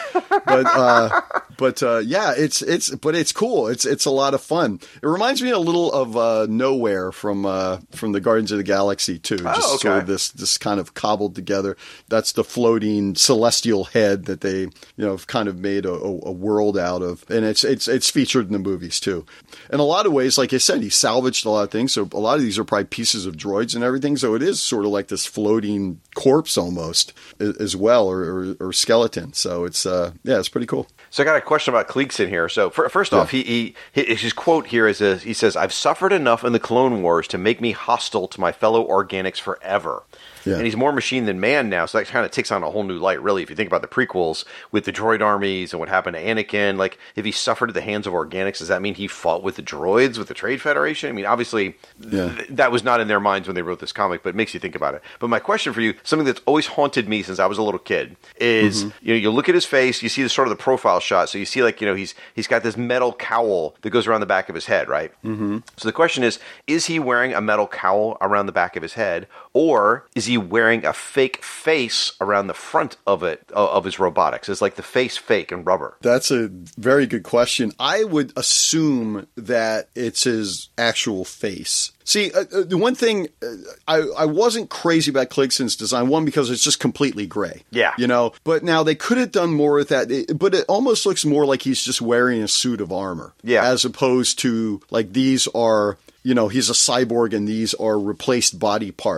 But it's cool. It's a lot of fun. It reminds me a little of Nowhere from the Guardians of the Galaxy too. Just sort of this kind of cobbled together. That's the floating celestial head that they kind of made a world out of, and it's featured in the movies too. In a lot of ways, like I said, he salvaged a lot of things. So a lot of these are probably pieces of droids and everything. So it is sort of like this floating corpse almost as well, or skeleton. So it's pretty cool. So I got a question about Kleegsin here. So first off, his quote here is he says, "I've suffered enough in the Clone Wars to make me hostile to my fellow organics forever." Yeah. And he's more machine than man now, so that kind of takes on a whole new light, really, if you think about the prequels with the droid armies and what happened to Anakin. Like, if he suffered at the hands of organics, does that mean he fought with the droids, with the Trade Federation? I mean, obviously, that was not in their minds when they wrote this comic, but it makes you think about it. But my question for you, something that's always haunted me since I was a little kid, is, you look at his face, you see the sort of the profile shot, so you see, like, he's got this metal cowl that goes around the back of his head, right? Mm-hmm. So the question is he wearing a metal cowl around the back of his head, or is he wearing a fake face around the front of his robotics? It's like the face fake and rubber. That's a very good question. I would assume that it's his actual face. See, the one thing, I wasn't crazy about Kleegsin's design, one, because it's just completely gray. Yeah. But now they could have done more with that, but it almost looks more like he's just wearing a suit of armor. Yeah. As opposed to, like, these are, he's a cyborg and these are replaced body parts.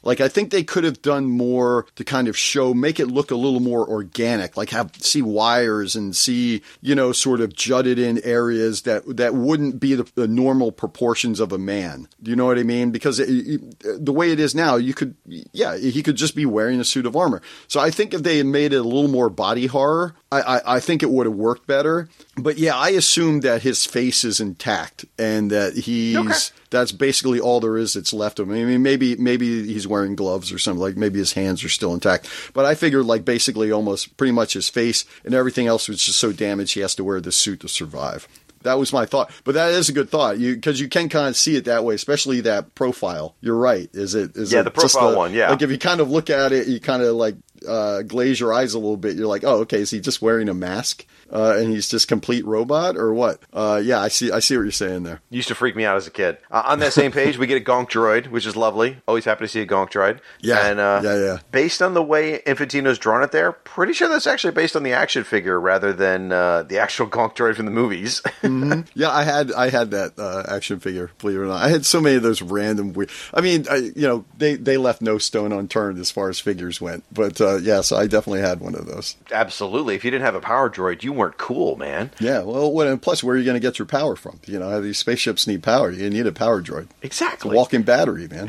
Like, I think they could have done more to kind of make it look a little more organic, like see wires and see, sort of jutted in areas that wouldn't be the normal proportions of a man. Do you know what I mean? Because the way it is now, he could just be wearing a suit of armor. So I think if they had made it a little more body horror, I think it would have worked better. But yeah, I assume that his face is intact and that that's basically all there is that's left of him. I mean, maybe he's wearing gloves or something, like maybe his hands are still intact. But I figured like basically almost pretty much his face and everything else was just so damaged he has to wear this suit to survive. That was my thought. But that is a good thought because you can kind of see it that way, especially that profile. You're right. Is it the profile one, yeah. Like if you kind of look at it, you kind of like glaze your eyes a little bit. You're like, oh, okay, is he just wearing a mask? And he's just complete robot or what? Yeah, I see what you're saying there. Used to freak me out as a kid. On that same page, we get a Gonk droid, which is lovely. Always happy to see a Gonk droid. Yeah, and, based on the way Infantino's drawn it there, pretty sure that's actually based on the action figure rather than the actual Gonk droid from the movies. Mm-hmm. Yeah, I had that action figure, believe it or not. I had so many of those random weird. I mean, they left no stone unturned as far as figures went. But so I definitely had one of those. Absolutely. If you didn't have a power droid, you weren't cool, man. Yeah, well, and plus, where are you going to get your power from? These spaceships need power. You need a power droid. Exactly. It's a walking battery, man.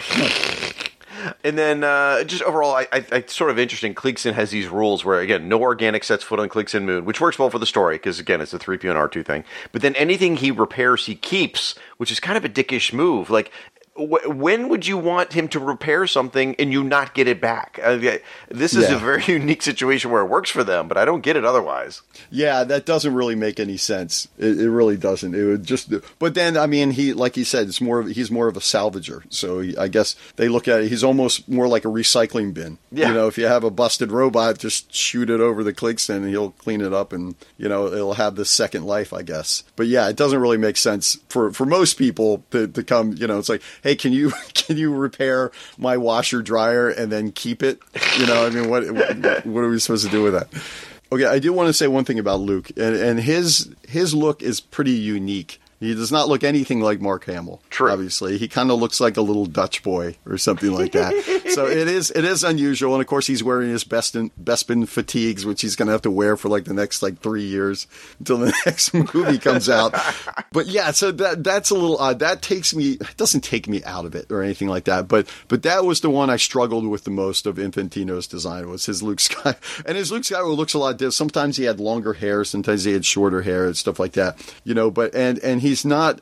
And then, just overall, I sort of interesting. Kleegson has these rules where, again, no organic sets foot on Kleegson Moon, which works well for the story because, again, it's a 3PO and R2 thing. But then anything he repairs, he keeps, which is kind of a dickish move. Like, when would you want him to repair something and you not get it back? This is a very unique situation where it works for them, but I don't get it otherwise. Yeah, that doesn't really make any sense. It really doesn't. It would just. But then, I mean, like he said, he's more of a salvager. So I guess they look at it. He's almost more like a recycling bin. Yeah. If you have a busted robot, just shoot it over the Kleegson and he'll clean it up, and it'll have this second life, I guess. But yeah, it doesn't really make sense for most people to come. It's like, hey, can you repair my washer dryer and then keep it? I mean, what are we supposed to do with that? Okay, I do want to say one thing about Luke, and his look is pretty unique. He does not look anything like Mark Hamill. True. Obviously, he kind of looks like a little Dutch boy or something like that. So it is unusual, and of course he's wearing his Bespin fatigues, which he's going to have to wear for like the next 3 years until the next movie comes out. But yeah, so that's a little odd. It doesn't take me out of it or anything like that. But that was the one I struggled with the most of Infantino's design, was his Luke Skywalker. And his Luke Skywalker looks a lot different. Sometimes he had longer hair, sometimes he had shorter hair and stuff like that. But and he's not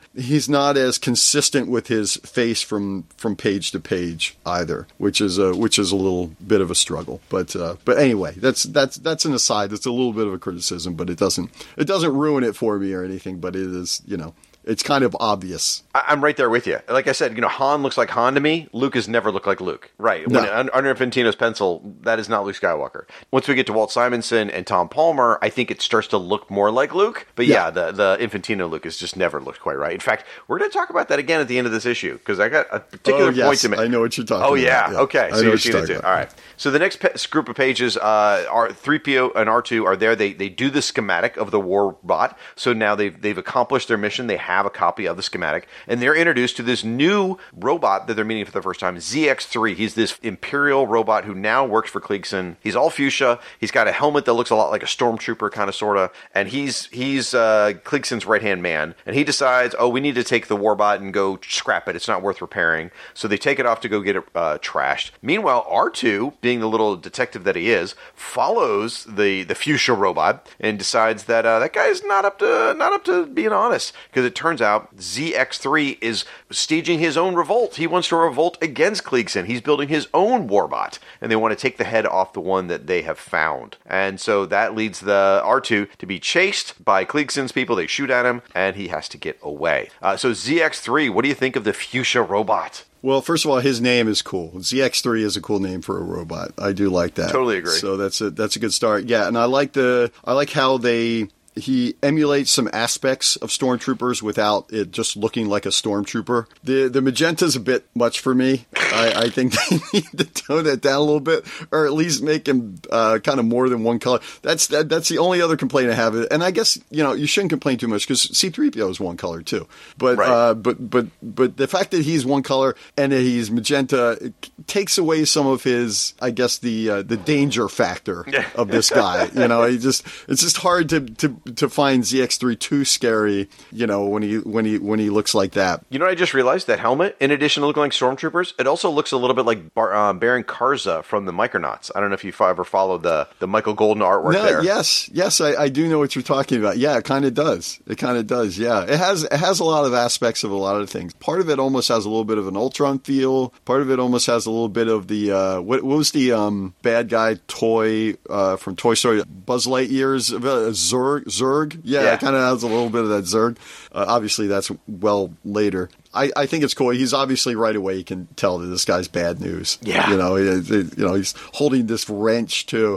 as consistent with his face from page to page either, which is a little bit of a struggle. But anyway, that's an aside. It's a little bit of a criticism, but it doesn't ruin it for me or anything. But it is, it's kind of obvious. I'm right there with you. Like I said, Han looks like Han to me. Luke has never looked like Luke. Right. No. Under Infantino's pencil, that is not Luke Skywalker. Once we get to Walt Simonson and Tom Palmer, I think it starts to look more like Luke. But yeah, the Infantino Luke has just never looked quite right. In fact, we're going to talk about that again at the end of this issue, because I got a particular point to make. I know what you're talking about. Oh, yeah. Okay. So you've seen it too. About. All right. So the next group of pages are 3PO and R2 are there. They do the schematic of the Warbot. So now they've accomplished their mission. They have a copy of the schematic, and they're introduced to this new robot that they're meeting for the first time, ZX3. He's this Imperial robot who now works for Kleegson. He's all fuchsia. He's got a helmet that looks a lot like a stormtrooper, kind of, sort of, and he's Kleegson's right-hand man, and he decides, we need to take the Warbot and go scrap it. It's not worth repairing. So they take it off to go get it trashed. Meanwhile, R2, being the little detective that he is, follows the fuchsia robot and decides that that guy is not up to being honest, because it turns out ZX3 is staging his own revolt. He wants to revolt against Kleegson. He's building his own Warbot, and they want to take the head off the one that they have found. And so that leads the R2 to be chased by Kleegson's people. They shoot at him, and he has to get away. So ZX3, what do you think of the fuchsia robot? Well, first of all, his name is cool. ZX3 is a cool name for a robot. I do like that. Totally agree. So that's a good start. Yeah, and I like how he emulates some aspects of stormtroopers without it just looking like a stormtrooper. The magenta's a bit much for me. I think they need to tone that down a little bit, or at least make him kind of more than one color. That's the only other complaint I have. And I guess you shouldn't complain too much because C-3PO is one color too. But right. But the fact that he's one color and that he's magenta takes away some of his, I guess, the danger factor of this guy. It's just hard to find ZX3 too scary. When he looks like that. I just realized that helmet, in addition to looking like stormtroopers, it also looks a little bit like Baron Karza from the Micronauts. I don't know if you've ever followed the Michael Golden artwork there. Yes, I do know what you're talking about. Yeah, it kind of does. Yeah, it has a lot of aspects of a lot of things. Part of it almost has a little bit of an Ultron feel. Part of it almost has a little bit of the what was the bad guy toy from Toy Story? Buzz Lightyear's Zurg. Yeah, it kind of has a little bit of that Zurg. Obviously, that's well later. I think it's cool. He's obviously right away. You can tell that this guy's bad news. Yeah, he's holding this wrench too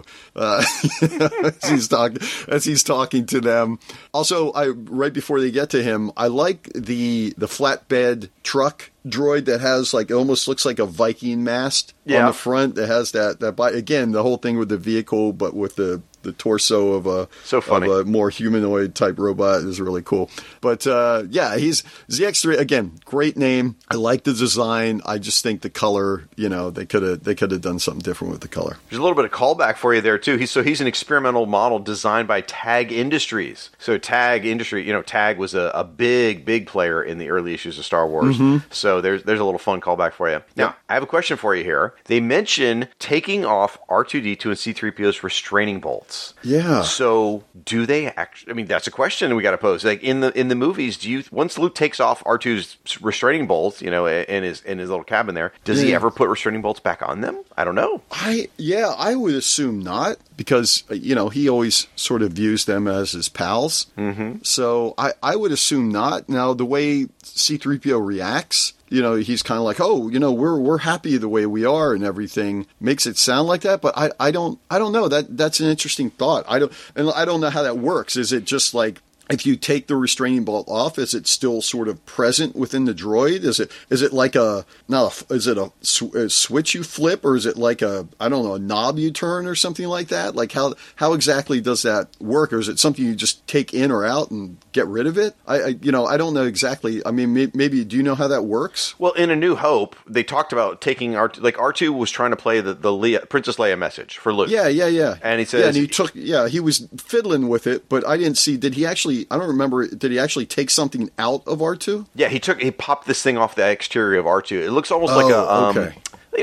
as he's talking to them. Also, right before they get to him, I like the flatbed truck droid that has it almost looks like a Viking mast on the front. That has that again, the whole thing with the vehicle, but with the torso of a more humanoid type robot is really cool. But he's ZX3 again. Great name. I like the design. I just think the color. They could have done something different with the color. There's a little bit of callback for you there too. He's an experimental model designed by TAG Industries. So TAG Industry, TAG was a big player in the early issues of Star Wars. Mm-hmm. So there's a little fun callback for you. Now I have a question for you here. They mention taking off R2-D2 and C-3PO's restraining bolts. Yeah. So do they actually? I mean, that's a question we got to pose. Like in the movies, once Luke takes off R2's restraining bolts, in his little cabin there, does he ever put restraining bolts back on them? I don't know. I would assume not, because he always sort of views them as his pals. Mm-hmm. So I would assume not. Now the way C-3PO reacts, he's kind of like, we're happy the way we are and everything, makes it sound like that. But I don't know. That's an interesting thought. I don't know how that works. Is it just like, if you take the restraining bolt off, is it still sort of present within the droid? Is it like a switch you flip, or is it like a knob you turn or something like that? Like how exactly does that work, or is it something you just take in or out and get rid of it? I don't know exactly. I mean, maybe do you know how that works? Well, in A New Hope, they talked about taking R2 was trying to play the Princess Leia message for Luke. Yeah. And he says, he was fiddling with it, but I didn't see. Did he actually? I don't remember. Did he actually take something out of R2? Yeah, he popped this thing off the exterior of R2. It looks almost like a okay.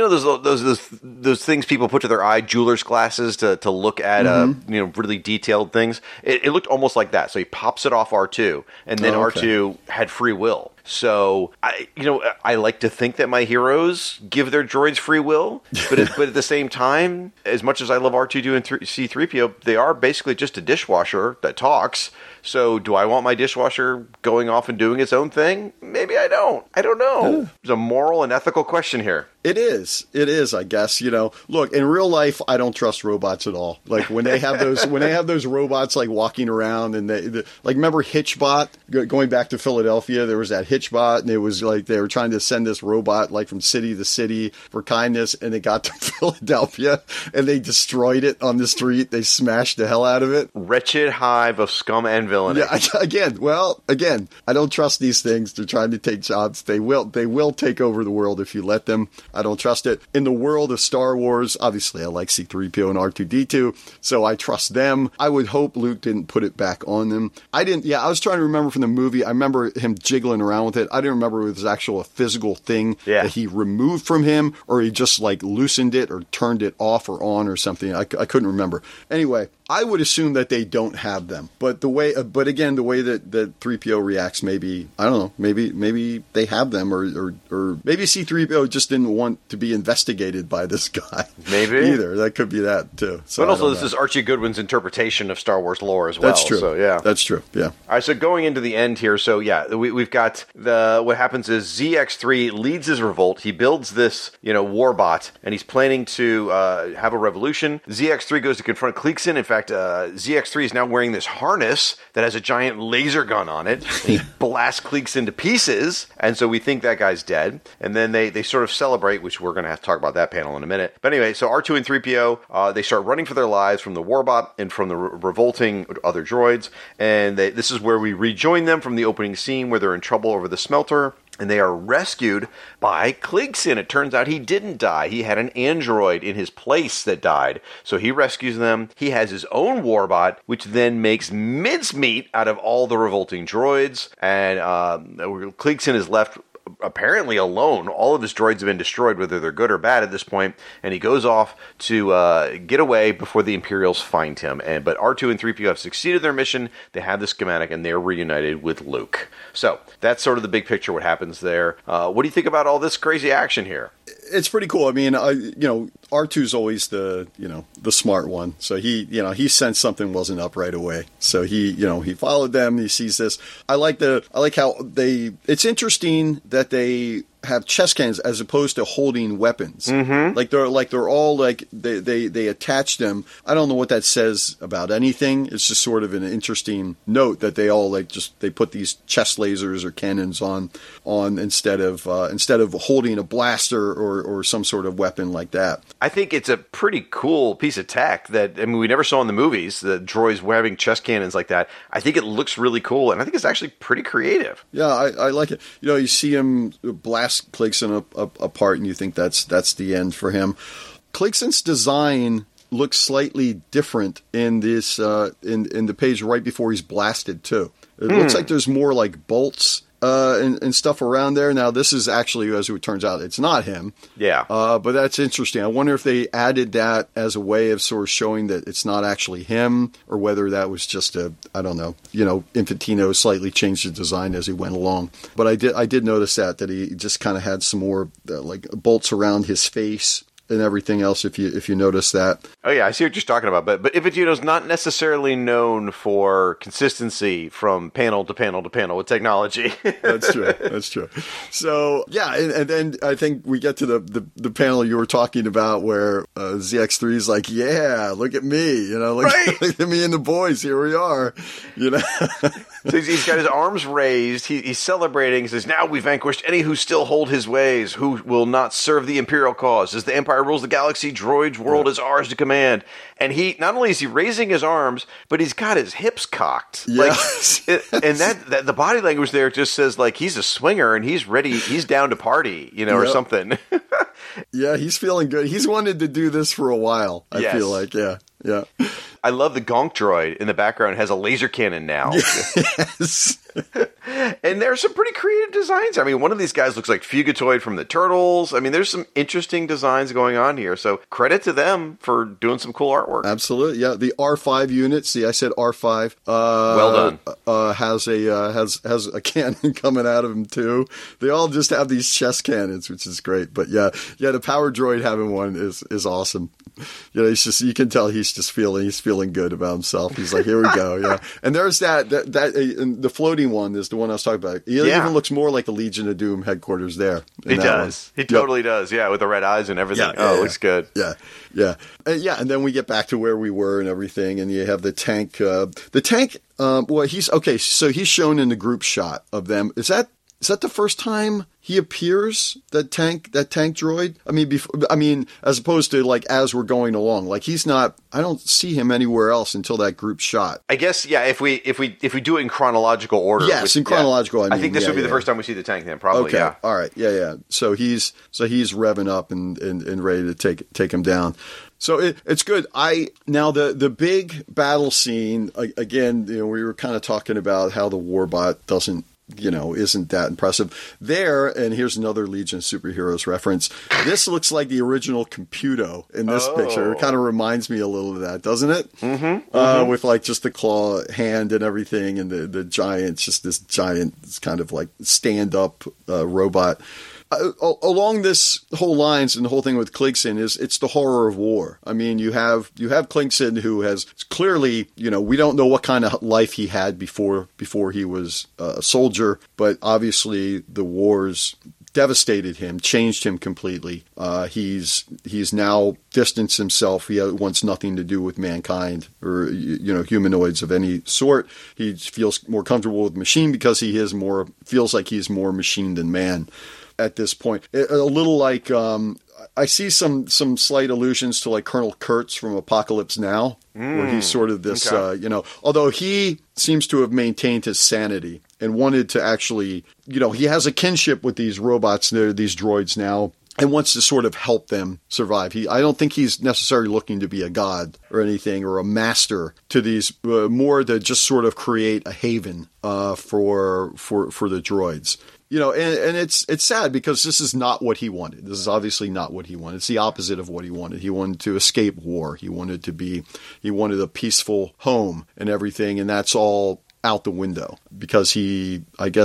Those things people put to their eye, jeweler's glasses to look at really detailed things. It looked almost like that. So he pops it off R2, and then R2 had free will. So I like to think that my heroes give their droids free will, but at the same time, as much as I love R2-D2 and C-3PO, they are basically just a dishwasher that talks. So do I want my dishwasher going off and doing its own thing? Maybe I don't. I don't know. There's a moral and ethical question here. It is, I guess. Look, in real life, I don't trust robots at all. Like when they have those robots like walking around, and they remember Hitchbot? Going back to Philadelphia, there was that Hitchbot, and it was like they were trying to send this robot like from city to city for kindness, and it got to Philadelphia, and they destroyed it on the street. They smashed the hell out of it. Wretched hive of scum and villainy. Yeah, again, I don't trust these things. They're trying to take jobs. They will take over the world if you let them. I don't trust it. In the world of Star Wars, obviously I like C-3PO and R2-D2, so I trust them. I would hope Luke didn't put it back on them. I was trying to remember from the movie. I remember him jiggling around with it. I didn't remember if it was actual a physical thing that he removed from him, or he just like loosened it or turned it off or on or something. I couldn't remember. Anyway, I would assume that they don't have them, but again, the way that 3PO reacts, maybe, I don't know, maybe they have them, or maybe C-3PO just didn't want to be investigated by this guy. Maybe either that could be that too. So, but also, this is Archie Goodwin's interpretation of Star Wars lore as well. That's true. So yeah, that's true. Yeah. All right. So going into the end here, so yeah, we've got what happens is ZX3 leads his revolt. He builds this warbot, and he's planning to have a revolution. ZX3 goes to confront Kleekson. In fact, fact, ZX3 is now wearing this harness that has a giant laser gun on it. And he blasts Kleegson to pieces, and so we think that guy's dead. And then they sort of celebrate, which we're going to have to talk about that panel in a minute. But anyway, so R2 and 3PO, they start running for their lives from the Warbot and from the revolting other droids. And this is where we rejoin them from the opening scene where they're in trouble over the smelter. And they are rescued by Kleegson. It turns out he didn't die. He had an android in his place that died. So he rescues them. He has his own warbot, which then makes mincemeat out of all the revolting droids. And Kleegson is left apparently alone. All of his droids have been destroyed, whether they're good or bad at this point, and he goes off to get away before the Imperials find him. But R2 and 3PO have succeeded their mission. They have the schematic, and they're reunited with Luke. So that's sort of the big picture, what happens there. What do you think about all this crazy action here? It's pretty cool. I mean, R2's always the smart one. So he sensed something wasn't up right away. So he followed them. He sees this. I like how it's interesting that they have chest cannons as opposed to holding weapons. Mm-hmm. They're all they attach them. I don't know what that says about anything. It's just sort of an interesting note that they all they put these chest lasers or cannons on instead of holding a blaster or some sort of weapon like that. I think it's a pretty cool piece of tech that, I mean, we never saw in the movies, the droids having chest cannons like that. I think it looks really cool, and I think it's actually pretty creative. Yeah, I like it. You see him blast Kleegson apart, and you think that's the end for him. Kleegson's design looks slightly different in this in the page right before he's blasted too. It looks like there's more like bolts and stuff around there. Now, this is actually, as it turns out, it's not him. Yeah. But that's interesting. I wonder if they added that as a way of sort of showing that it's not actually him, or whether that was just I don't know. Infantino slightly changed the design as he went along. But I did notice that he just kind of had some more like bolts around his face and everything else, if you notice that. Oh yeah, I see what you're talking about. But Infantino's not necessarily known for consistency from panel to panel to panel with technology. That's true. So yeah, and then I think we get to the panel you were talking about where ZX3 is like, yeah, look at me, look at me and the boys. Here we are, So he's got his arms raised. He's celebrating. He says, "Now we vanquished any who still hold his ways, who will not serve the Imperial cause. As the Empire rules the galaxy, droids world is ours to command." And he not only is he raising his arms, but he's got his hips cocked. Yes. And that the body language there just says like he's a swinger and he's ready. He's down to party, or something. Yeah, he's feeling good. He's wanted to do this for a while. I feel like, yeah. I love the Gonk droid in the background has a laser cannon now. Yes. And there's some pretty creative designs. I mean, one of these guys looks like Fugitoid from the Turtles. I mean, there's some interesting designs going on here. So credit to them for doing some cool artwork. Absolutely, yeah. The R5 unit. See, I said R5. Well done. Has a cannon coming out of him too. They all just have these chest cannons, which is great. But yeah, the power droid having one is awesome. He's just, you can tell he's feeling good about himself. He's like, here we go, yeah. And there's that the floating one is the one I was talking about. He even looks more like the Legion of Doom headquarters there. He does. One. He totally does. Yeah, with the red eyes and everything. It looks good. Yeah. And then we get back to where we were and everything, and you have the tank. So he's shown in the group shot of them. Is that the first time he appears? That tank droid. I mean, as opposed to like as we're going along, like he's not. I don't see him anywhere else until that group shot. I guess If we do it in chronological order, yes, in chronological. I think this would be the first time we see the tank. Then probably. Okay. Yeah. All right. Yeah. So he's revving up and ready to take him down. So it's good. Now the big battle scene again. We were kind of talking about how the Warbot isn't that impressive there. And here's another Legion of Superheroes reference. This looks like the original Computo in this picture. It kind of reminds me a little of that, doesn't it? Mm-hmm. With like just the claw hand and everything, and the giant, just this giant kind of like stand up robot. Along this whole lines and the whole thing with Kleegson it's the horror of war. I mean, you have Kleegson who has clearly, we don't know what kind of life he had before he was a soldier, but obviously the wars devastated him, changed him completely. He's now distanced himself. He wants nothing to do with mankind or humanoids of any sort. He feels more comfortable with machine because he feels like he's more machine than man at this point. A little like I see some slight allusions to like Colonel Kurtz from Apocalypse Now, where he's sort of this, although he seems to have maintained his sanity and wanted to actually, he has a kinship with these robots, these droids now, and wants to sort of help them survive. I don't think he's necessarily looking to be a god or anything or a master to these, more to just sort of create a haven for the droids. And it's sad because this is not what he wanted. This is obviously not what he wanted. It's the opposite of what he wanted. He wanted to escape war. He wanted a peaceful home and everything, and that's all out the window because he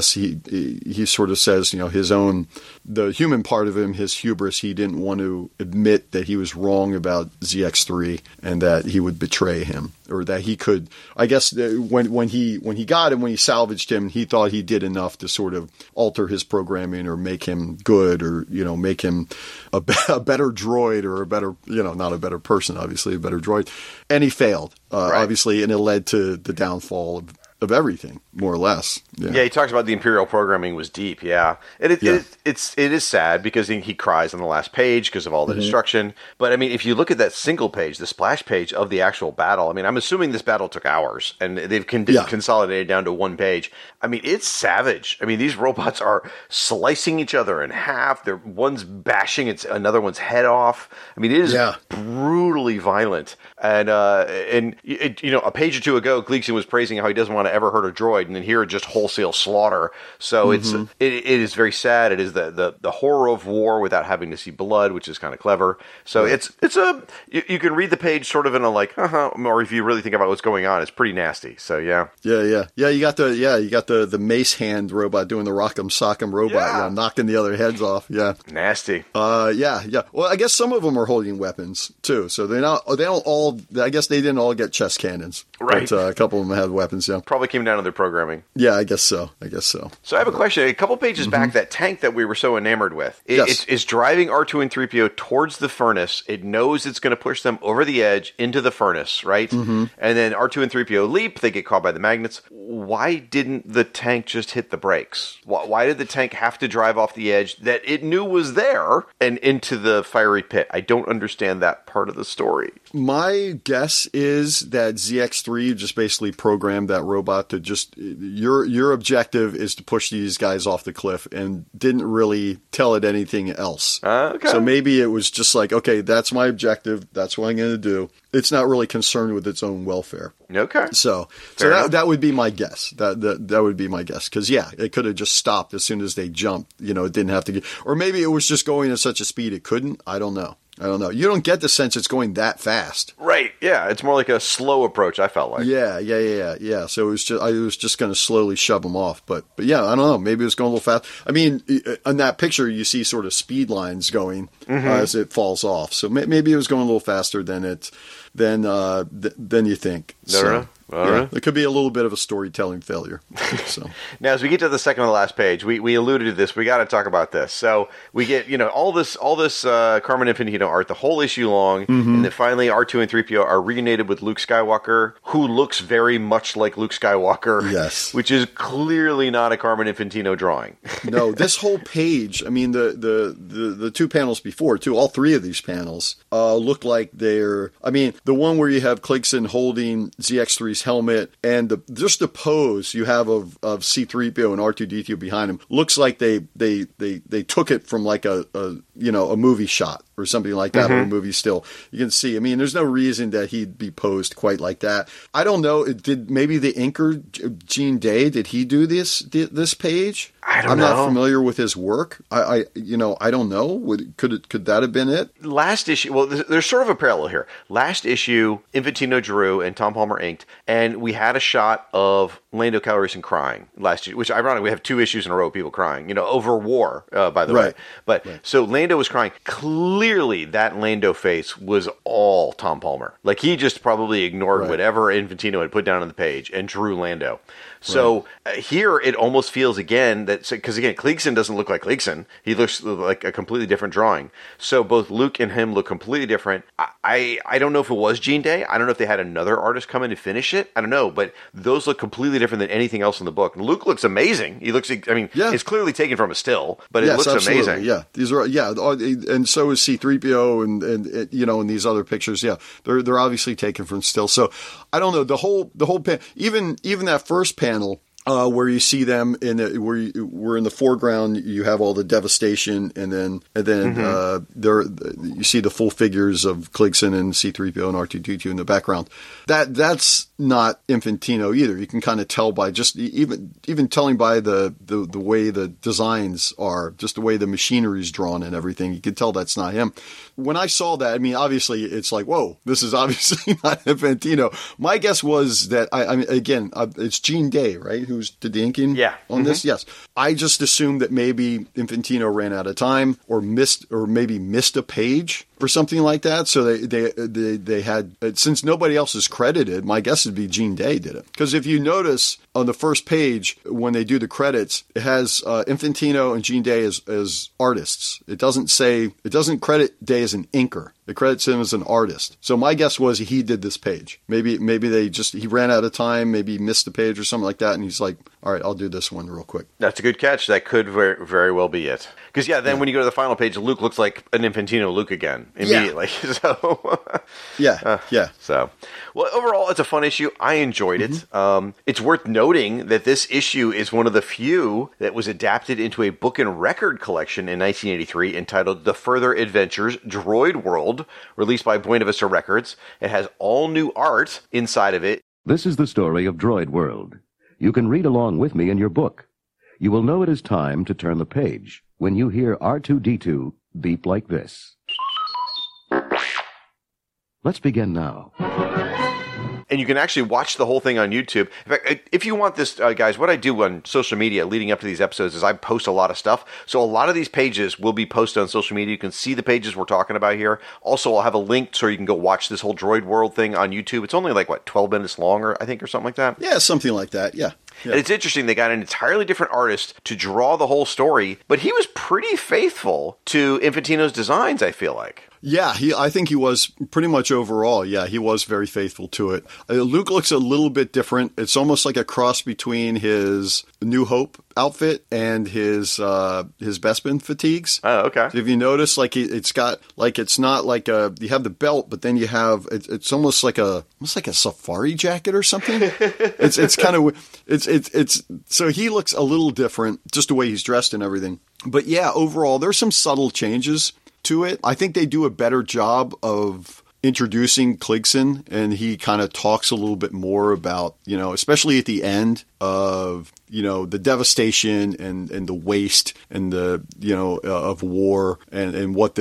sort of says, the human part of him, his hubris, he didn't want to admit that he was wrong about ZX3 and that he would betray him, or that he could, I guess when he got him, when he salvaged him, he thought he did enough to sort of alter his programming or make him good, or, make him a better droid, or a better, not a better person, obviously a better droid. And he failed, obviously, and it led to the downfall of everything, more or less. Yeah, he talks about the Imperial programming was deep. Yeah, it is sad because he cries on the last page because of all the destruction. But I mean, if you look at that single page, the splash page of the actual battle, I mean, I'm assuming this battle took hours, and they've consolidated down to one page. I mean, it's savage. I mean, these robots are slicing each other in half. One's bashing another one's head off. I mean, it is brutally violent. And a page or two ago, Gleason was praising how he doesn't want to ever hurt a droid, and then here just wholesale slaughter. So it is very sad. It is the horror of war without having to see blood, which is kind of clever. So you can read the page sort of in a like, or if you really think about what's going on, it's pretty nasty. So yeah. You got the mace hand robot doing the rock'em sock'em robot, knocking the other heads off. Yeah, nasty. Yeah. Well, I guess some of them are holding weapons too, so they don't all. I guess they didn't all get chest cannons, right? But, a couple of them had weapons. Yeah, probably came down to their programming. Yeah, I guess so. So I have a question. A couple pages back, that tank that we were so enamored with, it's driving R2 and 3PO towards the furnace. It knows it's going to push them over the edge into the furnace, right? And then R2 and 3PO leap. They get caught by the magnets. Why didn't the tank just hit the brakes? Why did the tank have to drive off the edge that it knew was there and into the fiery pit? I don't understand that part of the story. My guess is that ZX3 just basically programmed that robot to just, your objective is to push these guys off the cliff, and didn't really tell it anything else. Okay. So maybe it was just like, okay, that's my objective. That's what I'm going to do. It's not really concerned with its own welfare. Okay. So that would be my guess. That would be my guess. Because, it could have just stopped as soon as they jumped. It didn't have to get... Or maybe it was just going at such a speed it couldn't. I don't know. You don't get the sense it's going that fast. Right. Yeah. It's more like a slow approach, I felt like. Yeah. So I was just going to slowly shove them off. But yeah, I don't know. Maybe it was going a little fast. I mean, in that picture, you see sort of speed lines going as it falls off. So maybe it was going a little faster than you think. It could be a little bit of a storytelling failure. So now, as we get to the second to the last page, we alluded to this. We got to talk about this. So we get all this Carmen Infantino art the whole issue long, and then finally R2 and 3PO are reunited with Luke Skywalker, who looks very much like Luke Skywalker. Yes, which is clearly not a Carmen Infantino drawing. No, this whole page. I mean, the two panels before too. All three of these panels look like they're. I mean, the one where you have Clegson holding ZX3's helmet, and just the pose you have of C-3PO and R2-D2 behind him looks like they took it from like a movie shot or something like that, or a movie still. You can see, I mean, there's no reason that he'd be posed quite like that. I don't know. Maybe the inker, Gene Day, did he do this page? I'm not familiar with his work. I don't know. Could that have been it? Last issue, well, there's sort of a parallel here. Last issue, Infantino drew and Tom Palmer inked, and we had a shot of Lando Calrissian crying last year, which ironically we have 2 issues in a row of people crying, over war, by the way. But so Lando was crying. Clearly, that Lando face was all Tom Palmer. Like, he just probably ignored whatever Infantino had put down on the page and drew Lando. So here it almost feels again that that, because again, Cleegson doesn't look like Cleegson. He looks like a completely different drawing. So both Luke and him look completely different. I don't know if it was Gene Day. I don't know if they had another artist come in to finish it. I don't know, but those look completely different than anything else in the book. Luke looks amazing. He looks, I mean, it's clearly taken from a still, but it looks absolutely. amazing. Yeah, these are and so is C-3PO and you know, in these other pictures. Yeah, they're obviously taken from still. So I don't know, the whole even that first panel. Where you see them we're in the foreground, you have all the devastation, and then there you see the full figures of Cleegson and C-3PO and R2-D2 in the background. That's not Infantino either. You can kind of tell by just even telling by the way the designs are, just the way the machinery is drawn and everything. You can tell that's not him. When I saw that, I mean, obviously it's like, whoa, this is obviously not Infantino. My guess was that I mean, again, it's Gene Day, right? Who's did the inking on this? Yes. I just assumed that maybe Infantino ran out of time or missed a page or something like that. So they had, since nobody else is credited, my guess would be Gene Day did it. Because if you notice on the first page, when they do the credits, it has Infantino and Gene Day as artists. It doesn't credit Day as an inker. It credits him as an artist. So my guess was he did this page. Maybe he ran out of time, maybe he missed a page or something like that. And he's like, all right, I'll do this one real quick. That's a good catch. That could very, very well be it. Because, then when you go to the final page, Luke looks like an Infantino Luke again immediately. Yeah. So, yeah. So, well, overall, it's a fun issue. I enjoyed it. It's worth noting that this issue is one of the few that was adapted into a book and record collection in 1983 entitled The Further Adventures Droid World, released by Buena Vista Records. It has all new art inside of it. This is the story of Droid World. You can read along with me in your book. You will know it is time to turn the page when you hear R2-D2 beep like this. Let's begin now. And you can actually watch the whole thing on YouTube. In fact, if you want this, guys, what I do on social media leading up to these episodes is I post a lot of stuff. So a lot of these pages will be posted on social media. You can see the pages we're talking about here. Also, I'll have a link so you can go watch this whole Droid World thing on YouTube. It's only 12 minutes long, or I think, or something like that. Yeah, something like that. Yeah. And it's interesting, they got an entirely different artist to draw the whole story, but he was pretty faithful to Infantino's designs, I feel like. Yeah, I think he was pretty much overall. Yeah, he was very faithful to it. Luke looks a little bit different. It's almost like a cross between his New Hope outfit and his Bespin fatigues. Oh, okay. So if you notice, it's not like you have the belt, but then you have it's almost like a safari jacket or something. it's kind of so he looks a little different, just the way he's dressed and everything. But yeah, overall, there's some subtle changes to it. I think they do a better job of introducing Cleegson, and he kind of talks a little bit more about, especially at the end of, the devastation and the waste and the, of war and what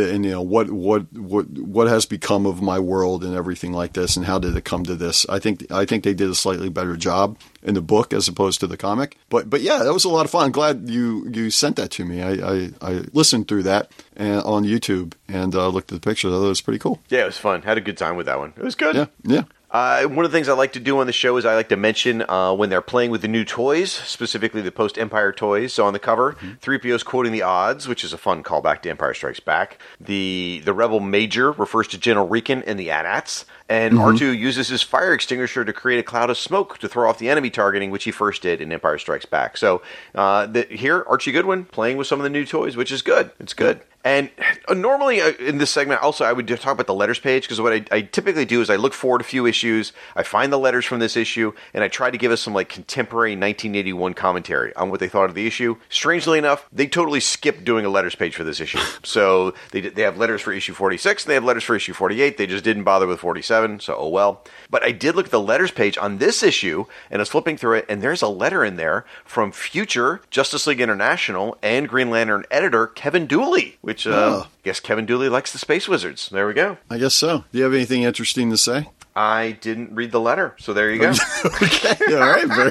what has become of my world and everything like this, and how did it come to this? I think they did a slightly better job in the book as opposed to the comic. But yeah, that was a lot of fun. I'm glad you sent that to me. I listened through that on YouTube and looked at the picture. That was pretty cool. Yeah, it was fun. Had a good time with that one. It was good. Yeah. One of the things I like to do on the show is I like to mention when they're playing with the new toys, specifically the post-Empire toys. So on the cover, 3PO's quoting the odds, which is a fun callback to Empire Strikes Back. The Rebel Major refers to General Reekin and the AT-ATs. And R2 uses his fire extinguisher to create a cloud of smoke to throw off the enemy targeting, which he first did in Empire Strikes Back. So here, Archie Goodwin playing with some of the new toys, which is good. It's good. And normally in this segment, also, I would talk about the letters page, because what I typically do is I look forward a few issues, I find the letters from this issue, and I try to give us some contemporary 1981 commentary on what they thought of the issue. Strangely enough, they totally skipped doing a letters page for this issue. So they have letters for issue 46, and they have letters for issue 48. They just didn't bother with 47, so oh well. But I did look at the letters page on this issue, and I was flipping through it, and there's a letter in there from future Justice League International and Green Lantern editor Kevin Dooley, which I guess Kevin Dooley likes the Space Wizards. There we go. I guess so. Do you have anything interesting to say? I didn't read the letter, so there you go. Okay, all right.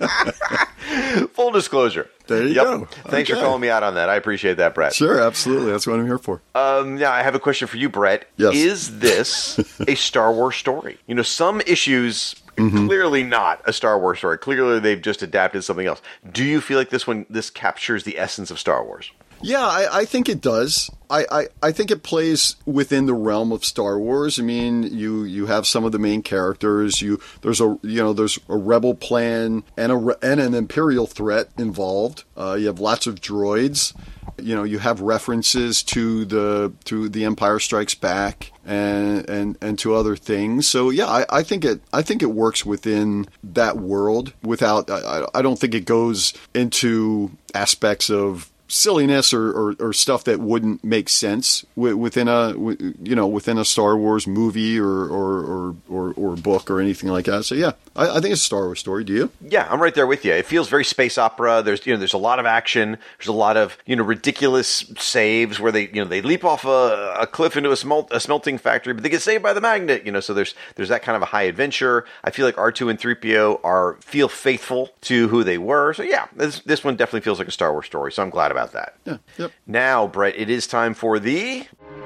Full disclosure. There you go. Thanks for calling me out on that. I appreciate that, Brett. Sure, absolutely. That's what I'm here for. Now, I have a question for you, Brett. Yes. Is this a Star Wars story? Some issues Clearly not a Star Wars story. Clearly they've just adapted something else. Do you feel like this captures the essence of Star Wars? Yeah, I think it does. I think it plays within the realm of Star Wars. I mean, you have some of the main characters. There's a rebel plan and an Imperial threat involved. You have lots of droids. You have references to the Empire Strikes Back and to other things. So yeah, I think it works within that world without. I don't think it goes into aspects of silliness or stuff that wouldn't make sense within a Star Wars movie or book or anything like that. So yeah, I think it's a Star Wars story. Do you? Yeah, I'm right there with you. It feels very space opera. There's a lot of action. There's a lot of ridiculous saves where they leap off a cliff into a smelting factory, but they get saved by the magnet. So there's that kind of a high adventure. I feel like R2 and 3PO feel faithful to who they were. So yeah, this one definitely feels like a Star Wars story. So I'm glad about that. Yeah. Yep. Now, Brett, it is time for the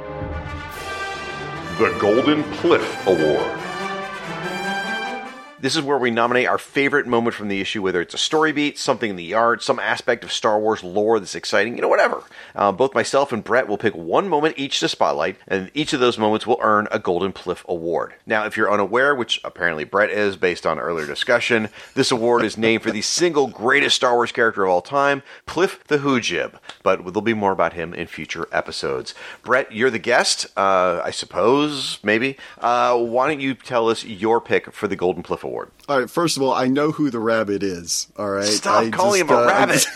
Golden Pliff Award. This is where we nominate our favorite moment from the issue, whether it's a story beat, something in the art, some aspect of Star Wars lore that's exciting, whatever. Both myself and Brett will pick one moment each to spotlight, and each of those moments will earn a Golden Pliff Award. Now, if you're unaware, which apparently Brett is based on earlier discussion, this award is named for the single greatest Star Wars character of all time, Pliff the Hoojib, but there'll be more about him in future episodes. Brett, you're the guest, I suppose, maybe. Why don't you tell us your pick for the Golden Pliff Award? All right, first of all, I know who the rabbit is, all right? Stop calling him a rabbit!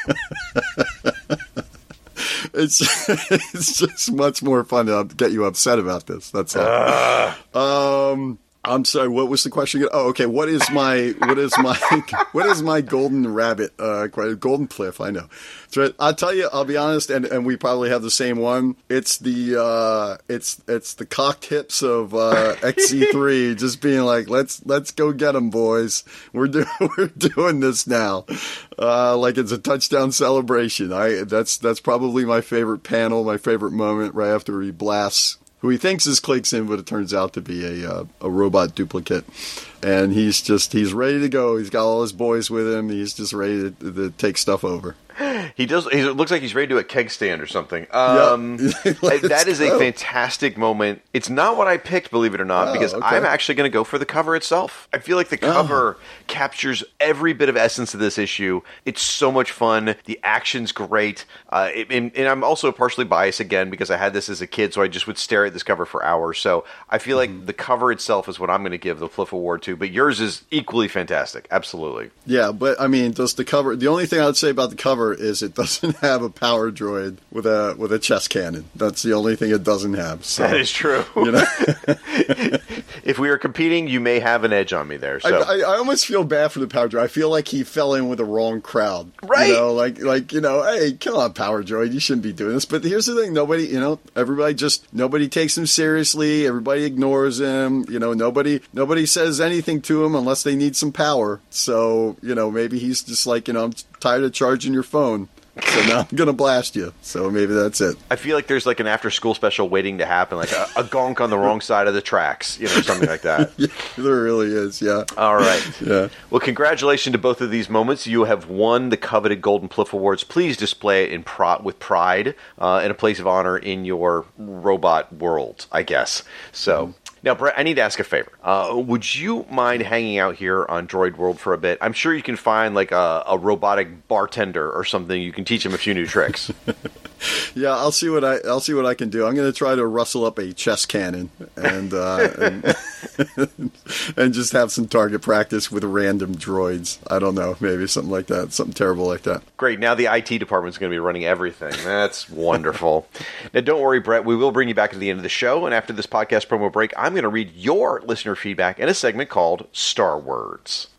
It's just much more fun to get you upset about this, that's all. I'm sorry, what was the question again? Oh, okay, what is my golden rabbit, golden pliff, I know. So I'll tell you, I'll be honest, and we probably have the same one. It's the cock tips of XC3 just being like, let's go get them, boys. We're doing this now. Like it's a touchdown celebration. That's probably my favorite panel, my favorite moment right after he blasts who he thinks is Clegson, but it turns out to be a robot duplicate. And he's ready to go. He's got all his boys with him. He's just ready to take stuff over. He does. It looks like he's ready to do a keg stand or something. That is a fantastic moment. It's not what I picked, believe it or not, because okay. I'm actually going to go for the cover itself. I feel like the cover captures every bit of essence of this issue. It's so much fun. The action's great. And I'm also partially biased again because I had this as a kid, so I just would stare at this cover for hours. So I feel like the cover itself is what I'm going to give the Pliff Award to. But yours is equally fantastic. Absolutely. Yeah, but I mean, does the cover? The only thing I would say about the cover is it doesn't have a power droid with a chest cannon. That's the only thing it doesn't have. So, that is true. If we were competing, you may have an edge on me there. So. I almost feel bad for the power droid. I feel like he fell in with the wrong crowd. Right. Hey, kill on power droid. You shouldn't be doing this. But here's the thing: nobody takes him seriously. Everybody ignores him. Nobody says anything to him unless they need some power. So maybe he's just like, I'm tired of charging your phone. So now I'm going to blast you. So maybe that's it. I feel like there's like an after-school special waiting to happen, like a gonk on the wrong side of the tracks, something like that. Yeah, there really is, yeah. All right. Yeah. Well, congratulations to both of these moments. You have won the coveted Golden Pliff Awards. Please display it with pride and a place of honor in your robot world, I guess. So... Now, Brett, I need to ask a favor. Would you mind hanging out here on Droid World for a bit? I'm sure you can find like a robotic bartender or something. You can teach him a few new tricks. Yeah, I'll see what I can do. I'm going to try to rustle up a chest cannon and and just have some target practice with random droids. I don't know, maybe something like that, something terrible like that. Great. Now the IT department's going to be running everything. That's wonderful. Now, don't worry, Brett. We will bring you back at the end of the show, and after this podcast promo break, I'm going to read your listener feedback in a segment called Star Words.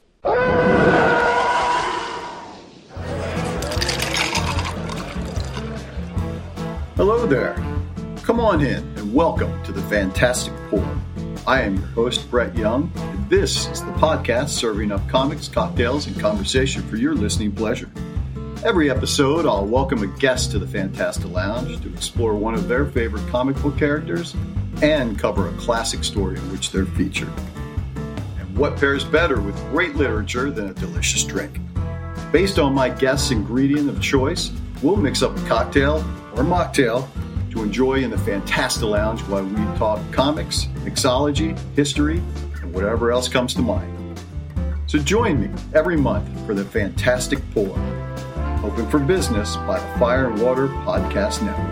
Hello there. Come on in and welcome to the Fantastic Pour. I am your host, Brett Young, and this is the podcast serving up comics, cocktails, and conversation for your listening pleasure. Every episode, I'll welcome a guest to the Fantastic Lounge to explore one of their favorite comic book characters and cover a classic story in which they're featured. And what pairs better with great literature than a delicious drink? Based on my guest's ingredient of choice, we'll mix up a cocktail or mocktail to enjoy in the Fantasta Lounge while we talk comics, mixology, history, and whatever else comes to mind. So join me every month for the Fantastic Pour. Open for business by the Fire and Water Podcast Network.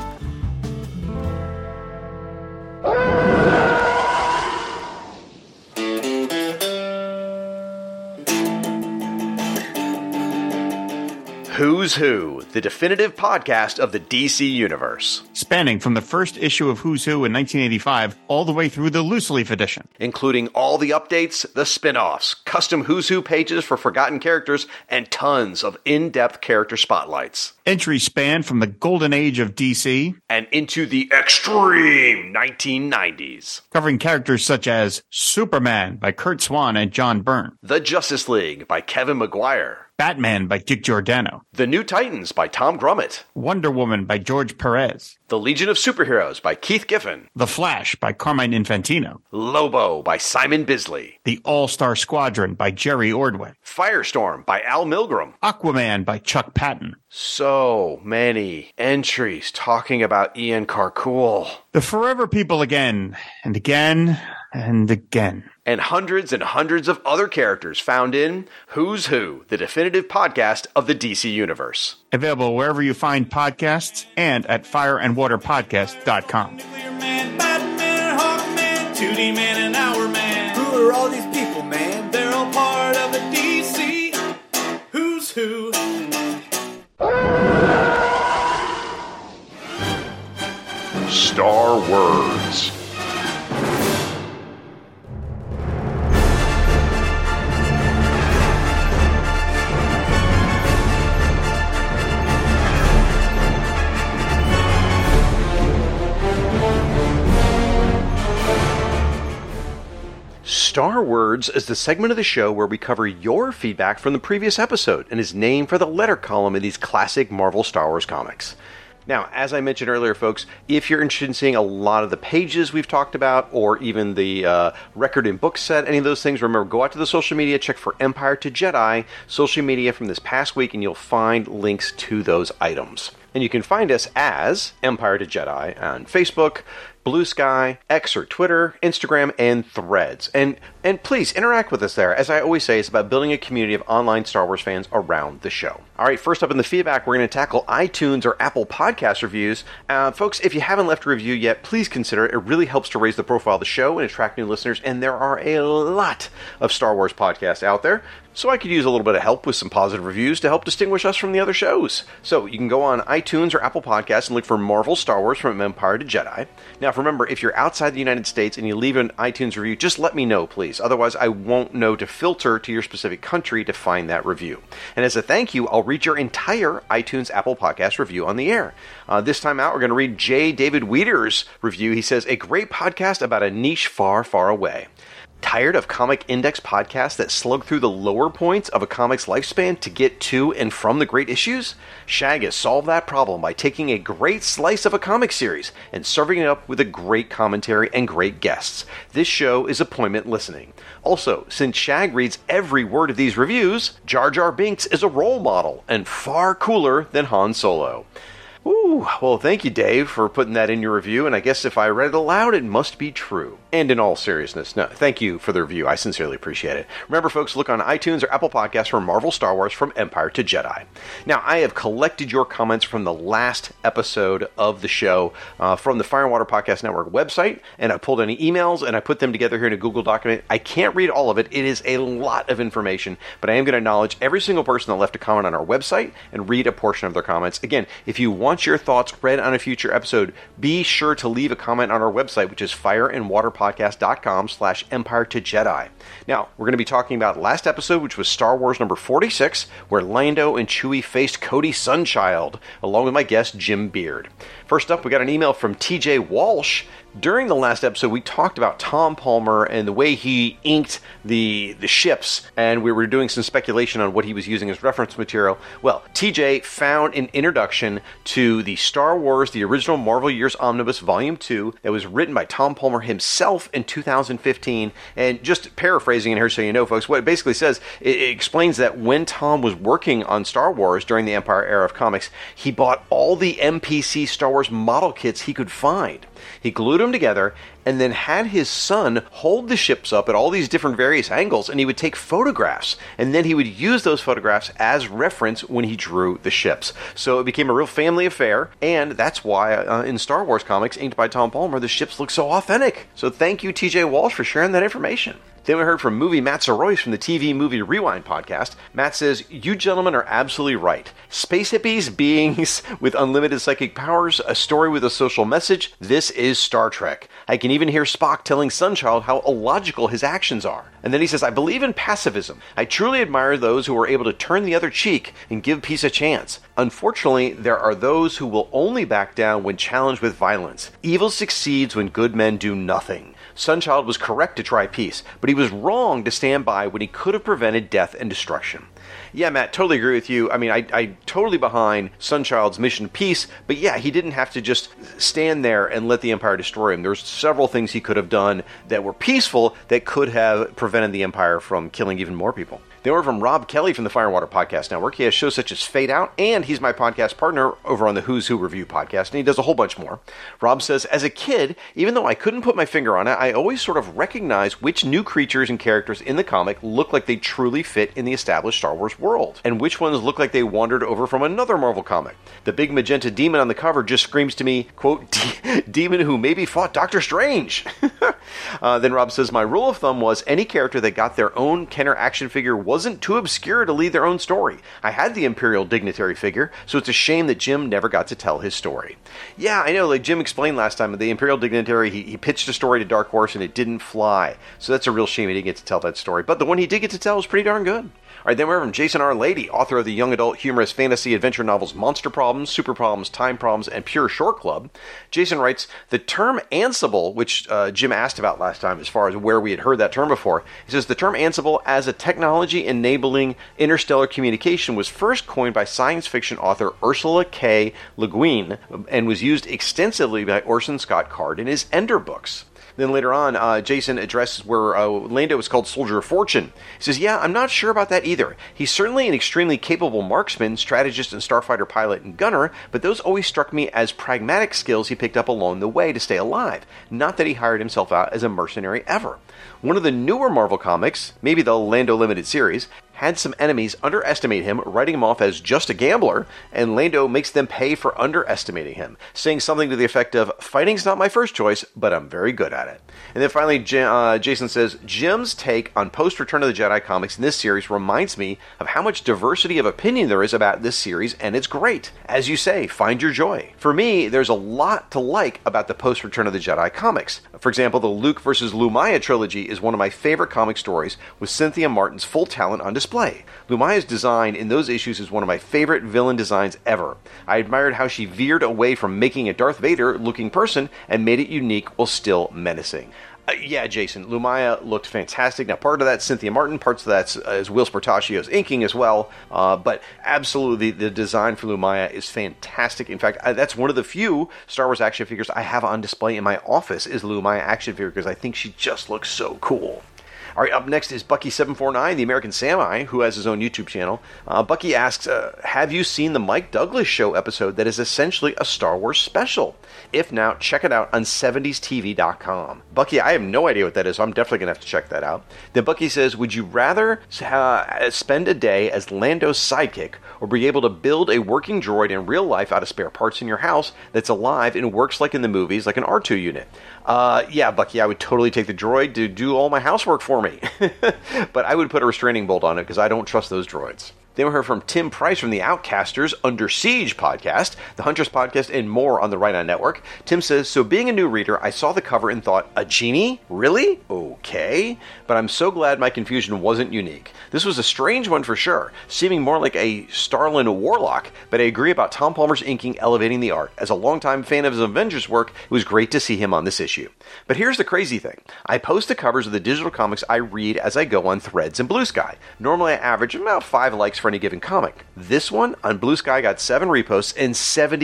Who's Who, the definitive podcast of the DC Universe. Spanning from the first issue of Who's Who in 1985 all the way through the loose leaf edition. Including all the updates, the spin-offs, custom Who's Who pages for forgotten characters, and tons of in-depth character spotlights. Entries span from the golden age of DC and into the extreme 1990s. Covering characters such as Superman by Kurt Swan and John Byrne. The Justice League by Kevin Maguire. Batman by Dick Giordano. The New Titans by Tom Grummett. Wonder Woman by George Perez. The Legion of Superheroes by Keith Giffen. The Flash by Carmine Infantino. Lobo by Simon Bisley. The All-Star Squadron by Jerry Ordway. Firestorm by Al Milgrom. Aquaman by Chuck Patton. So many entries talking about Ian Karkull. The Forever People again, and again, and again. And hundreds of other characters found in Who's Who, the definitive podcast of the DC Universe. Available wherever you find podcasts and at fireandwaterpodcast.com. Nuclear Man, Batman, Hawkman, 2D Man, and Hour Man. Who are all these people, man? They're all part of the DC Who's Who. Star Words. Star Words is the segment of the show where we cover your feedback from the previous episode and is named for the letter column in these classic Marvel Star Wars comics. Now, as I mentioned earlier, folks, if you're interested in seeing a lot of the pages we've talked about, or even the record and book set, any of those things, remember, go out to the social media, check for Empire to Jedi social media from this past week, and you'll find links to those items. And you can find us as Empire to Jedi on Facebook, Blue Sky, X or Twitter, Instagram, and Threads. And please interact with us there. As I always say, it's about building a community of online Star Wars fans around the show. All right, first up in the feedback, we're going to tackle iTunes or Apple Podcast reviews. Folks, if you haven't left a review yet, please consider it. It really helps to raise the profile of the show and attract new listeners, and there are a lot of Star Wars podcasts out there. So I could use a little bit of help with some positive reviews to help distinguish us from the other shows. So you can go on iTunes or Apple Podcasts and look for Marvel Star Wars from Empire to Jedi. Now remember, if you're outside the United States and you leave an iTunes review, just let me know, please. Otherwise, I won't know to filter to your specific country to find that review. And as a thank you, I'll read your entire iTunes Apple Podcast review on the air. This time out, we're going to read J. David Weeder's review. He says, a great podcast about a niche far, far away. Tired of comic index podcasts that slug through the lower points of a comic's lifespan to get to and from the great issues? Shag has solved that problem by taking a great slice of a comic series and serving it up with a great commentary and great guests. This show is appointment listening. Also, since Shag reads every word of these reviews, Jar Jar Binks is a role model and far cooler than Han Solo. Ooh, well, thank you, Dave, for putting that in your review, and I guess if I read it aloud, it must be true. And in all seriousness, no, thank you for the review. I sincerely appreciate it. Remember, folks, look on iTunes or Apple Podcasts for Marvel Star Wars from Empire to Jedi. Now, I have collected your comments from the last episode of the show from the Fire and Water Podcast Network website, and I pulled any emails, and I put them together here in a Google document. I can't read all of it. It is a lot of information, but I am going to acknowledge every single person that left a comment on our website and read a portion of their comments. Again, if you want your thoughts read on a future episode, be sure to leave a comment on our website, which is fireandwaterpodcast.com/Empire to Jedi. Now, we're going to be talking about last episode, which was Star Wars number 46, where Lando and Chewie faced Cody Sunchild, along with my guest, Jim Beard. First up, we got an email from TJ Walsh. During the last episode, we talked about Tom Palmer and the way he inked the ships, and we were doing some speculation on what he was using as reference material. Well, TJ found an introduction to the Star Wars, the original Marvel Years Omnibus Volume 2, that was written by Tom Palmer himself in 2015. And just paraphrasing in here so you know, folks, what it basically says, it explains that when Tom was working on Star Wars during the Empire era of comics, he bought all the MPC Star Wars model kits he could find. He glued them together and then had his son hold the ships up at all these different various angles, and he would take photographs, and then he would use those photographs as reference when he drew the ships. So it became a real family affair, and that's why in Star Wars comics inked by Tom Palmer, the ships look so authentic. So thank you, TJ Walsh, for sharing that information. Then we heard from movie Matt Soroyce from the TV Movie Rewind podcast. Matt says, "You gentlemen are absolutely right. Space hippies, beings with unlimited psychic powers, a story with a social message. This is Star Trek. I can even hear Spock telling Sunchild how illogical his actions are." And then he says, "I believe in pacifism. I truly admire those who are able to turn the other cheek and give peace a chance. Unfortunately, there are those who will only back down when challenged with violence. Evil succeeds when good men do nothing. Sunchild was correct to try peace, but he was wrong to stand by when he could have prevented death and destruction." Yeah, Matt, totally agree with you. I mean, I totally behind Sunchild's mission peace, but yeah, he didn't have to just stand there and let the Empire destroy him. There's several things he could have done that were peaceful that could have prevented the Empire from killing even more people. They were from Rob Kelly from the Fire and Water Podcast Network. He has shows such as Fade Out, and he's my podcast partner over on the Who's Who Review podcast, and he does a whole bunch more. Rob says, "As a kid, even though I couldn't put my finger on it, I always sort of recognized which new creatures and characters in the comic look like they truly fit in the established Star Wars world, and which ones look like they wandered over from another Marvel comic. The big magenta demon on the cover just screams to me, quote, demon who maybe fought Doctor Strange." Then Rob says, "My rule of thumb was any character that got their own Kenner action figure wasn't too obscure to lead their own story. I had the Imperial Dignitary figure, so it's a shame that Jim never got to tell his story." Yeah, I know, like Jim explained last time, the Imperial Dignitary, he pitched a story to Dark Horse and it didn't fly. So that's a real shame he didn't get to tell that story. But the one he did get to tell was pretty darn good. All right, then we're from Jason R. Lady, author of the young adult humorous fantasy adventure novels Monster Problems, Super Problems, Time Problems, and Pure Short Club. Jason writes, "The term Ansible," which Jim asked about last time as far as where we had heard that term before, he says, "The term Ansible as a technology enabling interstellar communication was first coined by science fiction author Ursula K. Le Guin and was used extensively by Orson Scott Card in his Ender books." Then later on, Jason addresses where Lando is called Soldier of Fortune. He says, "Yeah, I'm not sure about that either. He's certainly an extremely capable marksman, strategist, and starfighter pilot and gunner, but those always struck me as pragmatic skills he picked up along the way to stay alive, not that he hired himself out as a mercenary ever." One of the newer Marvel comics, maybe the Lando Limited series, had some enemies underestimate him, writing him off as just a gambler, and Lando makes them pay for underestimating him, saying something to the effect of, "Fighting's not my first choice, but I'm very good at it." And then finally, Jason says, "Jim's take on post-Return of the Jedi comics in this series reminds me of how much diversity of opinion there is about this series, and it's great. As you say, find your joy. For me, there's a lot to like about the post-Return of the Jedi comics. For example, the Luke versus Lumaya trilogy is one of my favorite comic stories, with Cynthia Martin's full talent on display. Lumaya's design in those issues is one of my favorite villain designs ever. I admired how she veered away from making a Darth Vader-looking person and made it unique while still menacing." Yeah, Jason, Lumaya looked fantastic. Now, part of that's Cynthia Martin, parts of that's is Will Spartacio's inking as well, but absolutely the design for Lumaya is fantastic. In fact, that's one of the few Star Wars action figures I have on display in my office is Lumaya action figure, because I think she just looks so cool. All right, up next is Bucky749, the American Samurai, who has his own YouTube channel. Bucky asks, have you seen the Mike Douglas Show episode that is essentially a Star Wars special? If not, check it out on 70stv.com. Bucky, I have no idea what that is, so I'm definitely going to have to check that out. Then Bucky says, would you rather spend a day as Lando's sidekick or be able to build a working droid in real life out of spare parts in your house that's alive and works like in the movies, like an R2 unit? Yeah, Bucky, I would totally take the droid to do all my housework for me. But I would put a restraining bolt on it because I don't trust those droids. Then we heard from Tim Price from the Outcasters Under Siege podcast, the Huntress podcast, and more on the Right On Network. Tim says, so being a new reader, I saw the cover and thought, a genie? Really? Okay. But I'm so glad my confusion wasn't unique. This was a strange one for sure, seeming more like a Starlin Warlock, but I agree about Tom Palmer's inking elevating the art. As a longtime fan of his Avengers work, it was great to see him on this issue. But here's the crazy thing. I post the covers of the digital comics I read as I go on Threads and Blue Sky. Normally I average about 5 likes for any given comic. This one on Blue Sky got 7 reposts and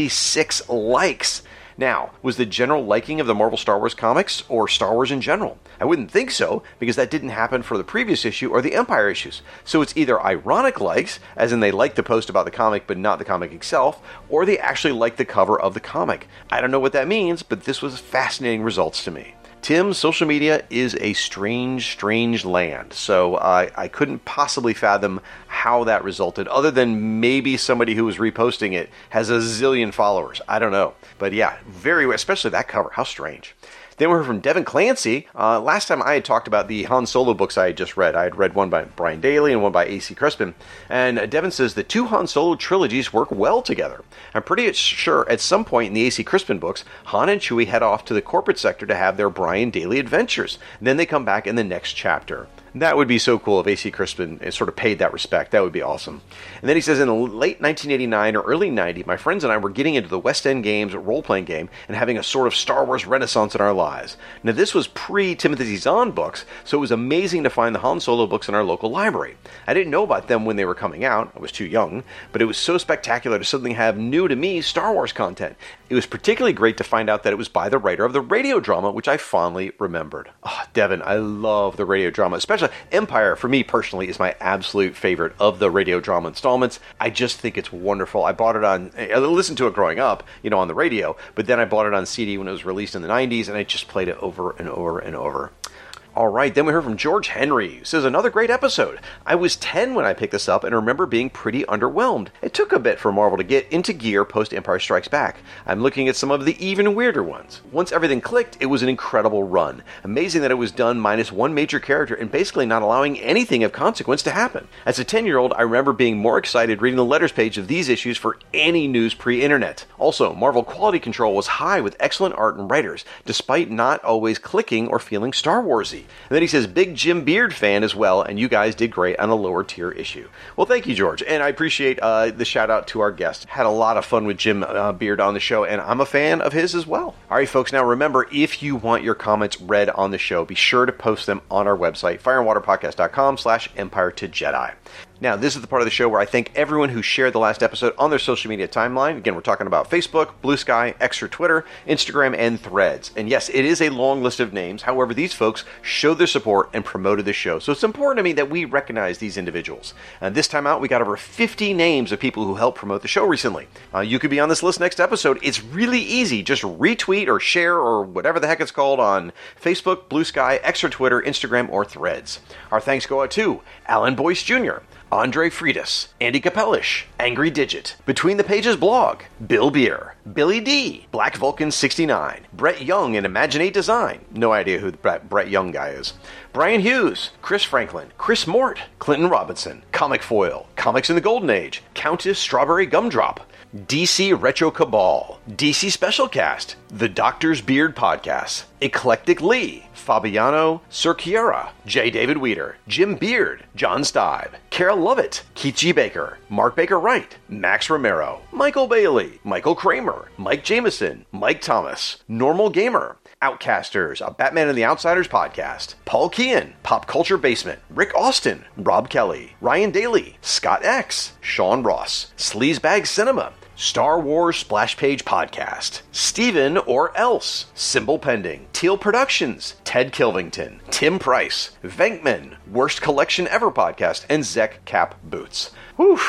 76 likes. Now, was the general liking of the Marvel Star Wars comics or Star Wars in general? I wouldn't think so, because that didn't happen for the previous issue or the Empire issues. So it's either ironic likes, as in they like the post about the comic but not the comic itself, or they actually like the cover of the comic. I don't know what that means, but this was fascinating results to me. Tim, social media is a strange, strange land, so I couldn't possibly fathom how that resulted, other than maybe somebody who was reposting it has a zillion followers. I don't know. But yeah, especially that cover. How strange. Then we heard from Devin Clancy. Last time I had talked about the Han Solo books I had just read. I had read one by Brian Daley and one by A.C. Crispin. And Devin says the 2 Han Solo trilogies work well together. I'm pretty sure at some point in the A.C. Crispin books, Han and Chewie head off to the corporate sector to have their Brian Daley adventures. And then they come back in the next chapter. That would be so cool if A.C. Crispin sort of paid that respect. That would be awesome. And then he says, in the late 1989 or early 90, my friends and I were getting into the West End Games role-playing game and having a sort of Star Wars renaissance in our lives. Now, this was pre-Timothy Zahn books, so it was amazing to find the Han Solo books in our local library. I didn't know about them when they were coming out. I was too young, but it was so spectacular to suddenly have new to me Star Wars content. It was particularly great to find out that it was by the writer of the radio drama, which I fondly remembered. Oh, Devin, I love the radio drama, especially Empire, for me personally, is my absolute favorite of the radio drama installments. I just think it's wonderful. I listened to it growing up, on the radio, but then I bought it on CD when it was released in the 90s, and I just played it over and over and over. All right, then we heard from George Henry, who says, another great episode. I was 10 when I picked this up and remember being pretty underwhelmed. It took a bit for Marvel to get into gear post-Empire Strikes Back. I'm looking at some of the even weirder ones. Once everything clicked, it was an incredible run. Amazing that it was done minus one major character and basically not allowing anything of consequence to happen. As a 10-year-old, I remember being more excited reading the letters page of these issues for any news pre-internet. Also, Marvel quality control was high with excellent art and writers, despite not always clicking or feeling Star Warsy. And then he says, big Jim Beard fan as well, and you guys did great on a lower tier issue. Well, thank you, George, and I appreciate the shout out to our guest. Had a lot of fun with Jim Beard on the show, and I'm a fan of his as well. All right, folks, now remember, if you want your comments read on the show, be sure to post them on our website, fireandwaterpodcast.com/Empire to Jedi. Now, this is the part of the show where I thank everyone who shared the last episode on their social media timeline. Again, we're talking about Facebook, Blue Sky, X or Twitter, Instagram, and Threads. And yes, it is a long list of names. However, these folks showed their support and promoted the show. So it's important to me that we recognize these individuals. And this time out, we got over 50 names of people who helped promote the show recently. You could be on this list next episode. It's really easy. Just retweet or share or whatever the heck it's called on Facebook, Blue Sky, X or Twitter, Instagram, or Threads. Our thanks go out to Alan Boyce Jr., Andre Freitas, Andy Capellish, Angry Digit, Between the Pages Blog, Bill Beer, Billy D, Black Vulcan 69, Brett Young and Imaginate Design, no idea who the Brett Young guy is, Brian Hughes, Chris Franklin, Chris Mort, Clinton Robinson, Comic Foil, Comics in the Golden Age, Countess Strawberry Gumdrop, DC Retro Cabal, DC Specialcast, The Doctor's Beard Podcast, Eclectic Lee, Fabiano Cerchiera, J. David Weeder, Jim Beard, John Stibe, Carol Lovett, Keith G. Baker, Mark Baker Wright, Max Romero, Michael Bailey, Michael Kramer, Mike Jameson, Mike Thomas, Normal Gamer, Outcasters, a Batman and the Outsiders podcast, Paul Kean, Pop Culture Basement, Rick Austin, Rob Kelly, Ryan Daly, Scott X, Sean Ross, Sleazebag Cinema, Star Wars Splash Page Podcast, Steven or Else, Symbol Pending, Teal Productions, Ted Kilvington, Tim Price, Venkman, Worst Collection Ever Podcast, and Zek Cap Boots. Whew.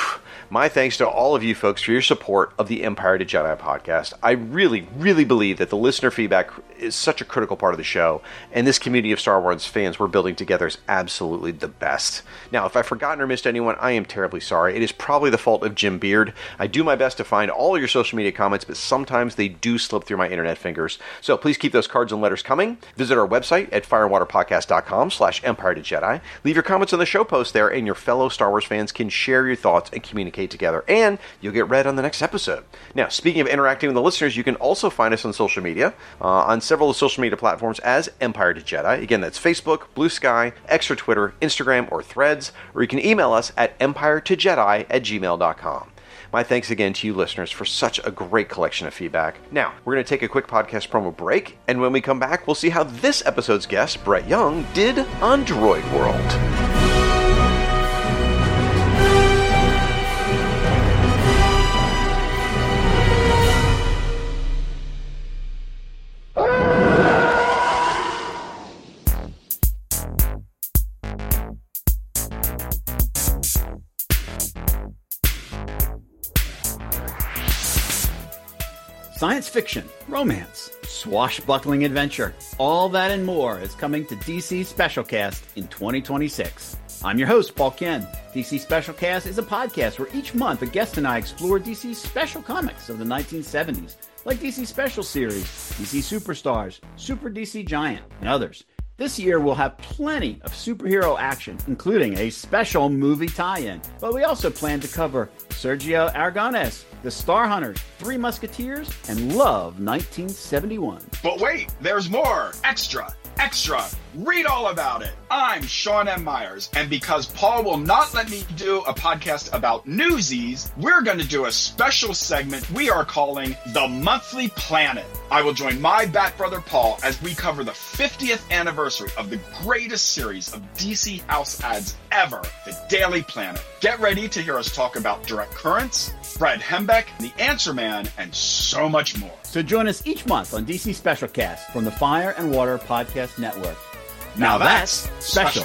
My thanks to all of you folks for your support of the Empire to Jedi podcast. I really, really believe that the listener feedback is such a critical part of the show, and this community of Star Wars fans we're building together is absolutely the best. Now, if I've forgotten or missed anyone, I am terribly sorry. It is probably the fault of Jim Beard. I do my best to find all your social media comments, but sometimes they do slip through my internet fingers. So please keep those cards and letters coming. Visit our website at fireandwaterpodcast.com/Empire to Jedi. Leave your comments on the show post there, and your fellow Star Wars fans can share your thoughts and communicate together, and you'll get read on the next episode. Now, speaking of interacting with the listeners, you can also find us on social media, on several of the social media platforms as Empire to Jedi. Again, that's Facebook, Blue Sky, X or Twitter, Instagram, or Threads, or you can email us at empiretojedi@gmail.com. My thanks again to you listeners for such a great collection of feedback. Now, we're going to take a quick podcast promo break, and when we come back, we'll see how this episode's guest, Brett Young, did on Droid World. Science fiction, romance, swashbuckling adventure, all that and more is coming to DC Specialcast in 2026. I'm your host, Paul Ken. DC Specialcast is a podcast where each month a guest and I explore DC's special comics of the 1970s, like DC Special Series, DC Superstars, Super DC Giant, and others. This year we'll have plenty of superhero action, including a special movie tie-in. But we also plan to cover Sergio Aragonés, The Star Hunters, Three Musketeers, and Love 1971. But wait, there's more! Extra! Read all about it. I'm Sean M. Myers, and because Paul will not let me do a podcast about Newsies, we're going to do a special segment we are calling The Monthly Planet. I will join my Bat Brother Paul as we cover the 50th anniversary of the greatest series of DC house ads ever, The Daily Planet. Get ready to hear us talk about Direct Currents, Fred Hembeck, The Answer Man, and so much more. So join us each month on DC Specialcast from the Fire and Water Podcast Network. Now that's special.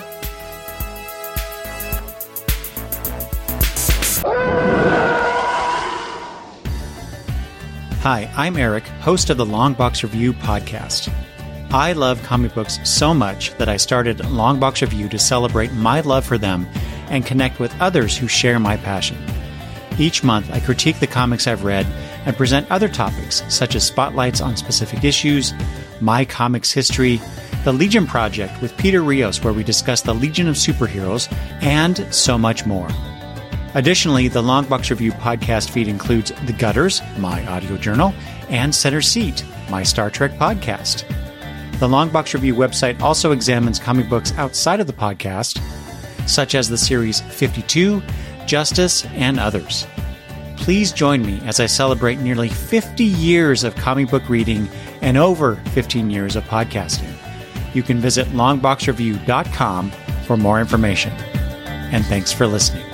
Hi, I'm Eric, host of the Long Box Review podcast. I love comic books so much that I started Long Box Review to celebrate my love for them and connect with others who share my passion. Each month, I critique the comics I've read and present other topics, such as spotlights on specific issues, my comics history, the Legion Project with Peter Rios, where we discuss the Legion of Superheroes, and so much more. Additionally, the Long Box Review podcast feed includes The Gutters, my audio journal, and Center Seat, my Star Trek podcast. The Long Box Review website also examines comic books outside of the podcast, such as the series 52, Justice, and others. Please join me as I celebrate nearly 50 years of comic book reading and over 15 years of podcasting. You can visit longboxreview.com for more information. And thanks for listening.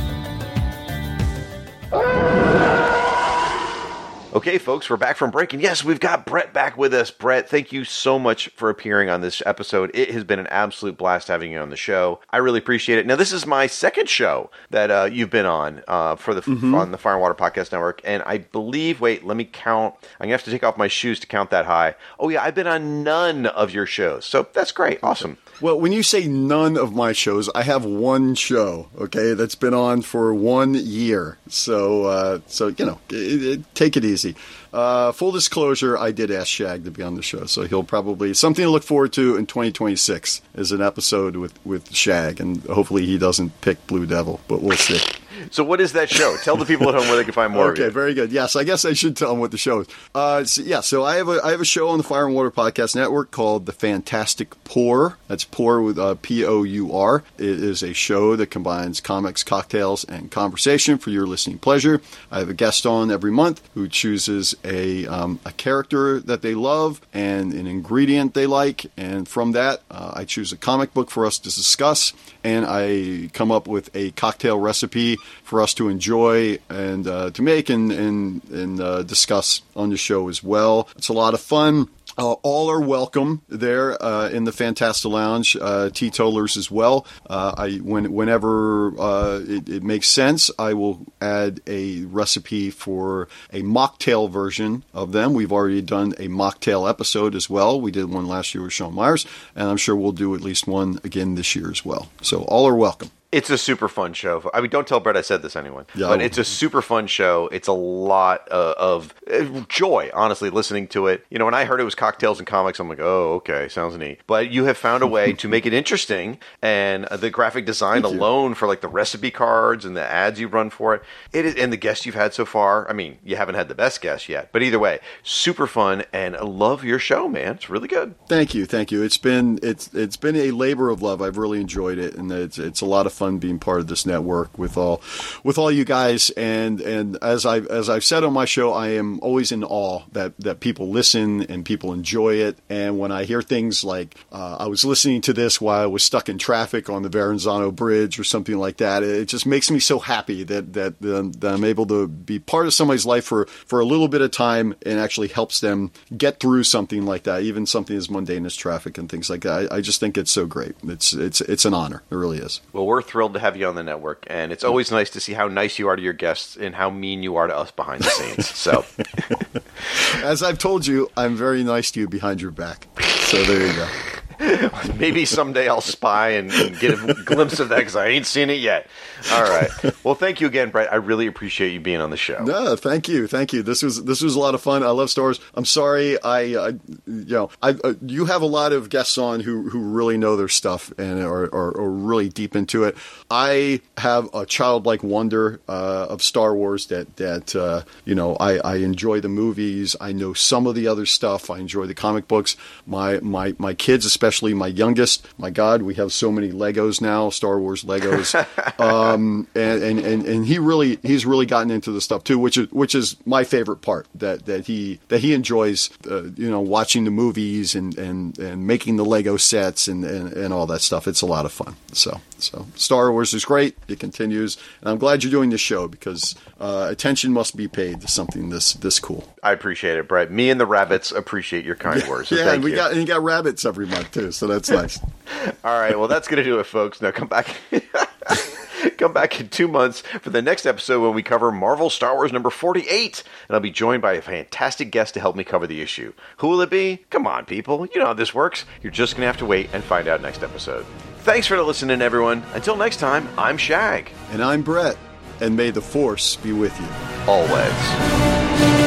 Okay, folks, we're back from break, and yes, we've got Brett back with us. Brett, thank you so much for appearing on this episode. It has been an absolute blast having you on the show. I really appreciate it. Now, this is my second show that you've been on on the Fire and Water Podcast Network, and I believe, wait, let me count. I'm going to have to take off my shoes to count that high. Oh, yeah, I've been on none of your shows, so that's great. Awesome. Well, when you say none of my shows, I have one show, okay, that's been on for 1 year. So you know, take it easy. Full disclosure, I did ask Shag to be on the show, so he'll probably something to look forward to in 2026 is an episode with Shag, and hopefully he doesn't pick Blue Devil, but we'll see. So what is that show? Tell the people at home where they can find more of you. Okay, very good. Yes, I guess I should tell them what the show is. So I have a show on the Fire and Water Podcast Network called The Fantastic Pour. That's Pour with P-O-U-R. It is a show that combines comics, cocktails, and conversation for your listening pleasure. I have a guest on every month who chooses a character that they love and an ingredient they like, and from that I choose a comic book for us to discuss, and I come up with a cocktail recipe for us to enjoy and to make and discuss on the show as well. It's a lot of fun. All are welcome there in the Fantasta Lounge. Teetotalers as well. Whenever it makes sense, I will add a recipe for a mocktail version of them. We've already done a mocktail episode as well. We did one last year with Sean Myers, and I'm sure we'll do at least one again this year as well. So all are welcome. It's a super fun show. I mean, don't tell Brett I said this, anyone. Yeah, but it's a super fun show. It's a lot of joy, honestly, listening to it. You know, when I heard it was cocktails and comics, I'm like, oh, okay, sounds neat. But you have found a way to make it interesting, and the graphic design alone for like the recipe cards and the ads you run for it, and the guests you've had so far. I mean, you haven't had the best guests yet, but either way, super fun, and I love your show, man. It's really good. Thank you. It's been a labor of love. I've really enjoyed it, and it's a lot of fun being part of this network with all you guys. And as I've said on my show, I am always in awe that people listen and people enjoy it. And when I hear things like I was listening to this while I was stuck in traffic on the Verrazano Bridge or something like that, it just makes me so happy that I'm able to be part of somebody's life for a little bit of time, and actually helps them get through something like that, even something as mundane as traffic and things like that. I just think it's so great. It's an honor. It really is. Well, we're thrilled to have you on the network, and it's always nice to see how nice you are to your guests and how mean you are to us behind the scenes. So, as I've told you, I'm very nice to you behind your back. So there you go. Maybe someday I'll spy and get a glimpse of that, because I ain't seen it yet. All right. Well, thank you again, Brett. I really appreciate you being on the show. No, thank you. This was a lot of fun. I love Star Wars. I'm sorry, you have a lot of guests on who really know their stuff and are really deep into it. I have a childlike wonder of Star Wars that I enjoy the movies. I know some of the other stuff. I enjoy the comic books. My kids, especially my youngest, my God, we have so many Legos now, Star Wars Legos. And he's really gotten into the stuff too, which is my favorite part, that he enjoys, watching the movies and making the Lego sets and all that stuff. It's a lot of fun. So Star Wars is great. It continues, and I'm glad you're doing this show, because attention must be paid to something this cool. I appreciate it, Brett. Me and the rabbits appreciate your kind words. So yeah, and you got rabbits every month too, so that's nice. All right, well, that's going to do it, folks. Now come back. Come back in 2 months for the next episode when we cover Marvel Star Wars number 48. And I'll be joined by a fantastic guest to help me cover the issue. Who will it be? Come on, people. You know how this works. You're just going to have to wait and find out next episode. Thanks for listening, everyone. Until next time, I'm Shag. And I'm Brett. And may the Force be with you. Always.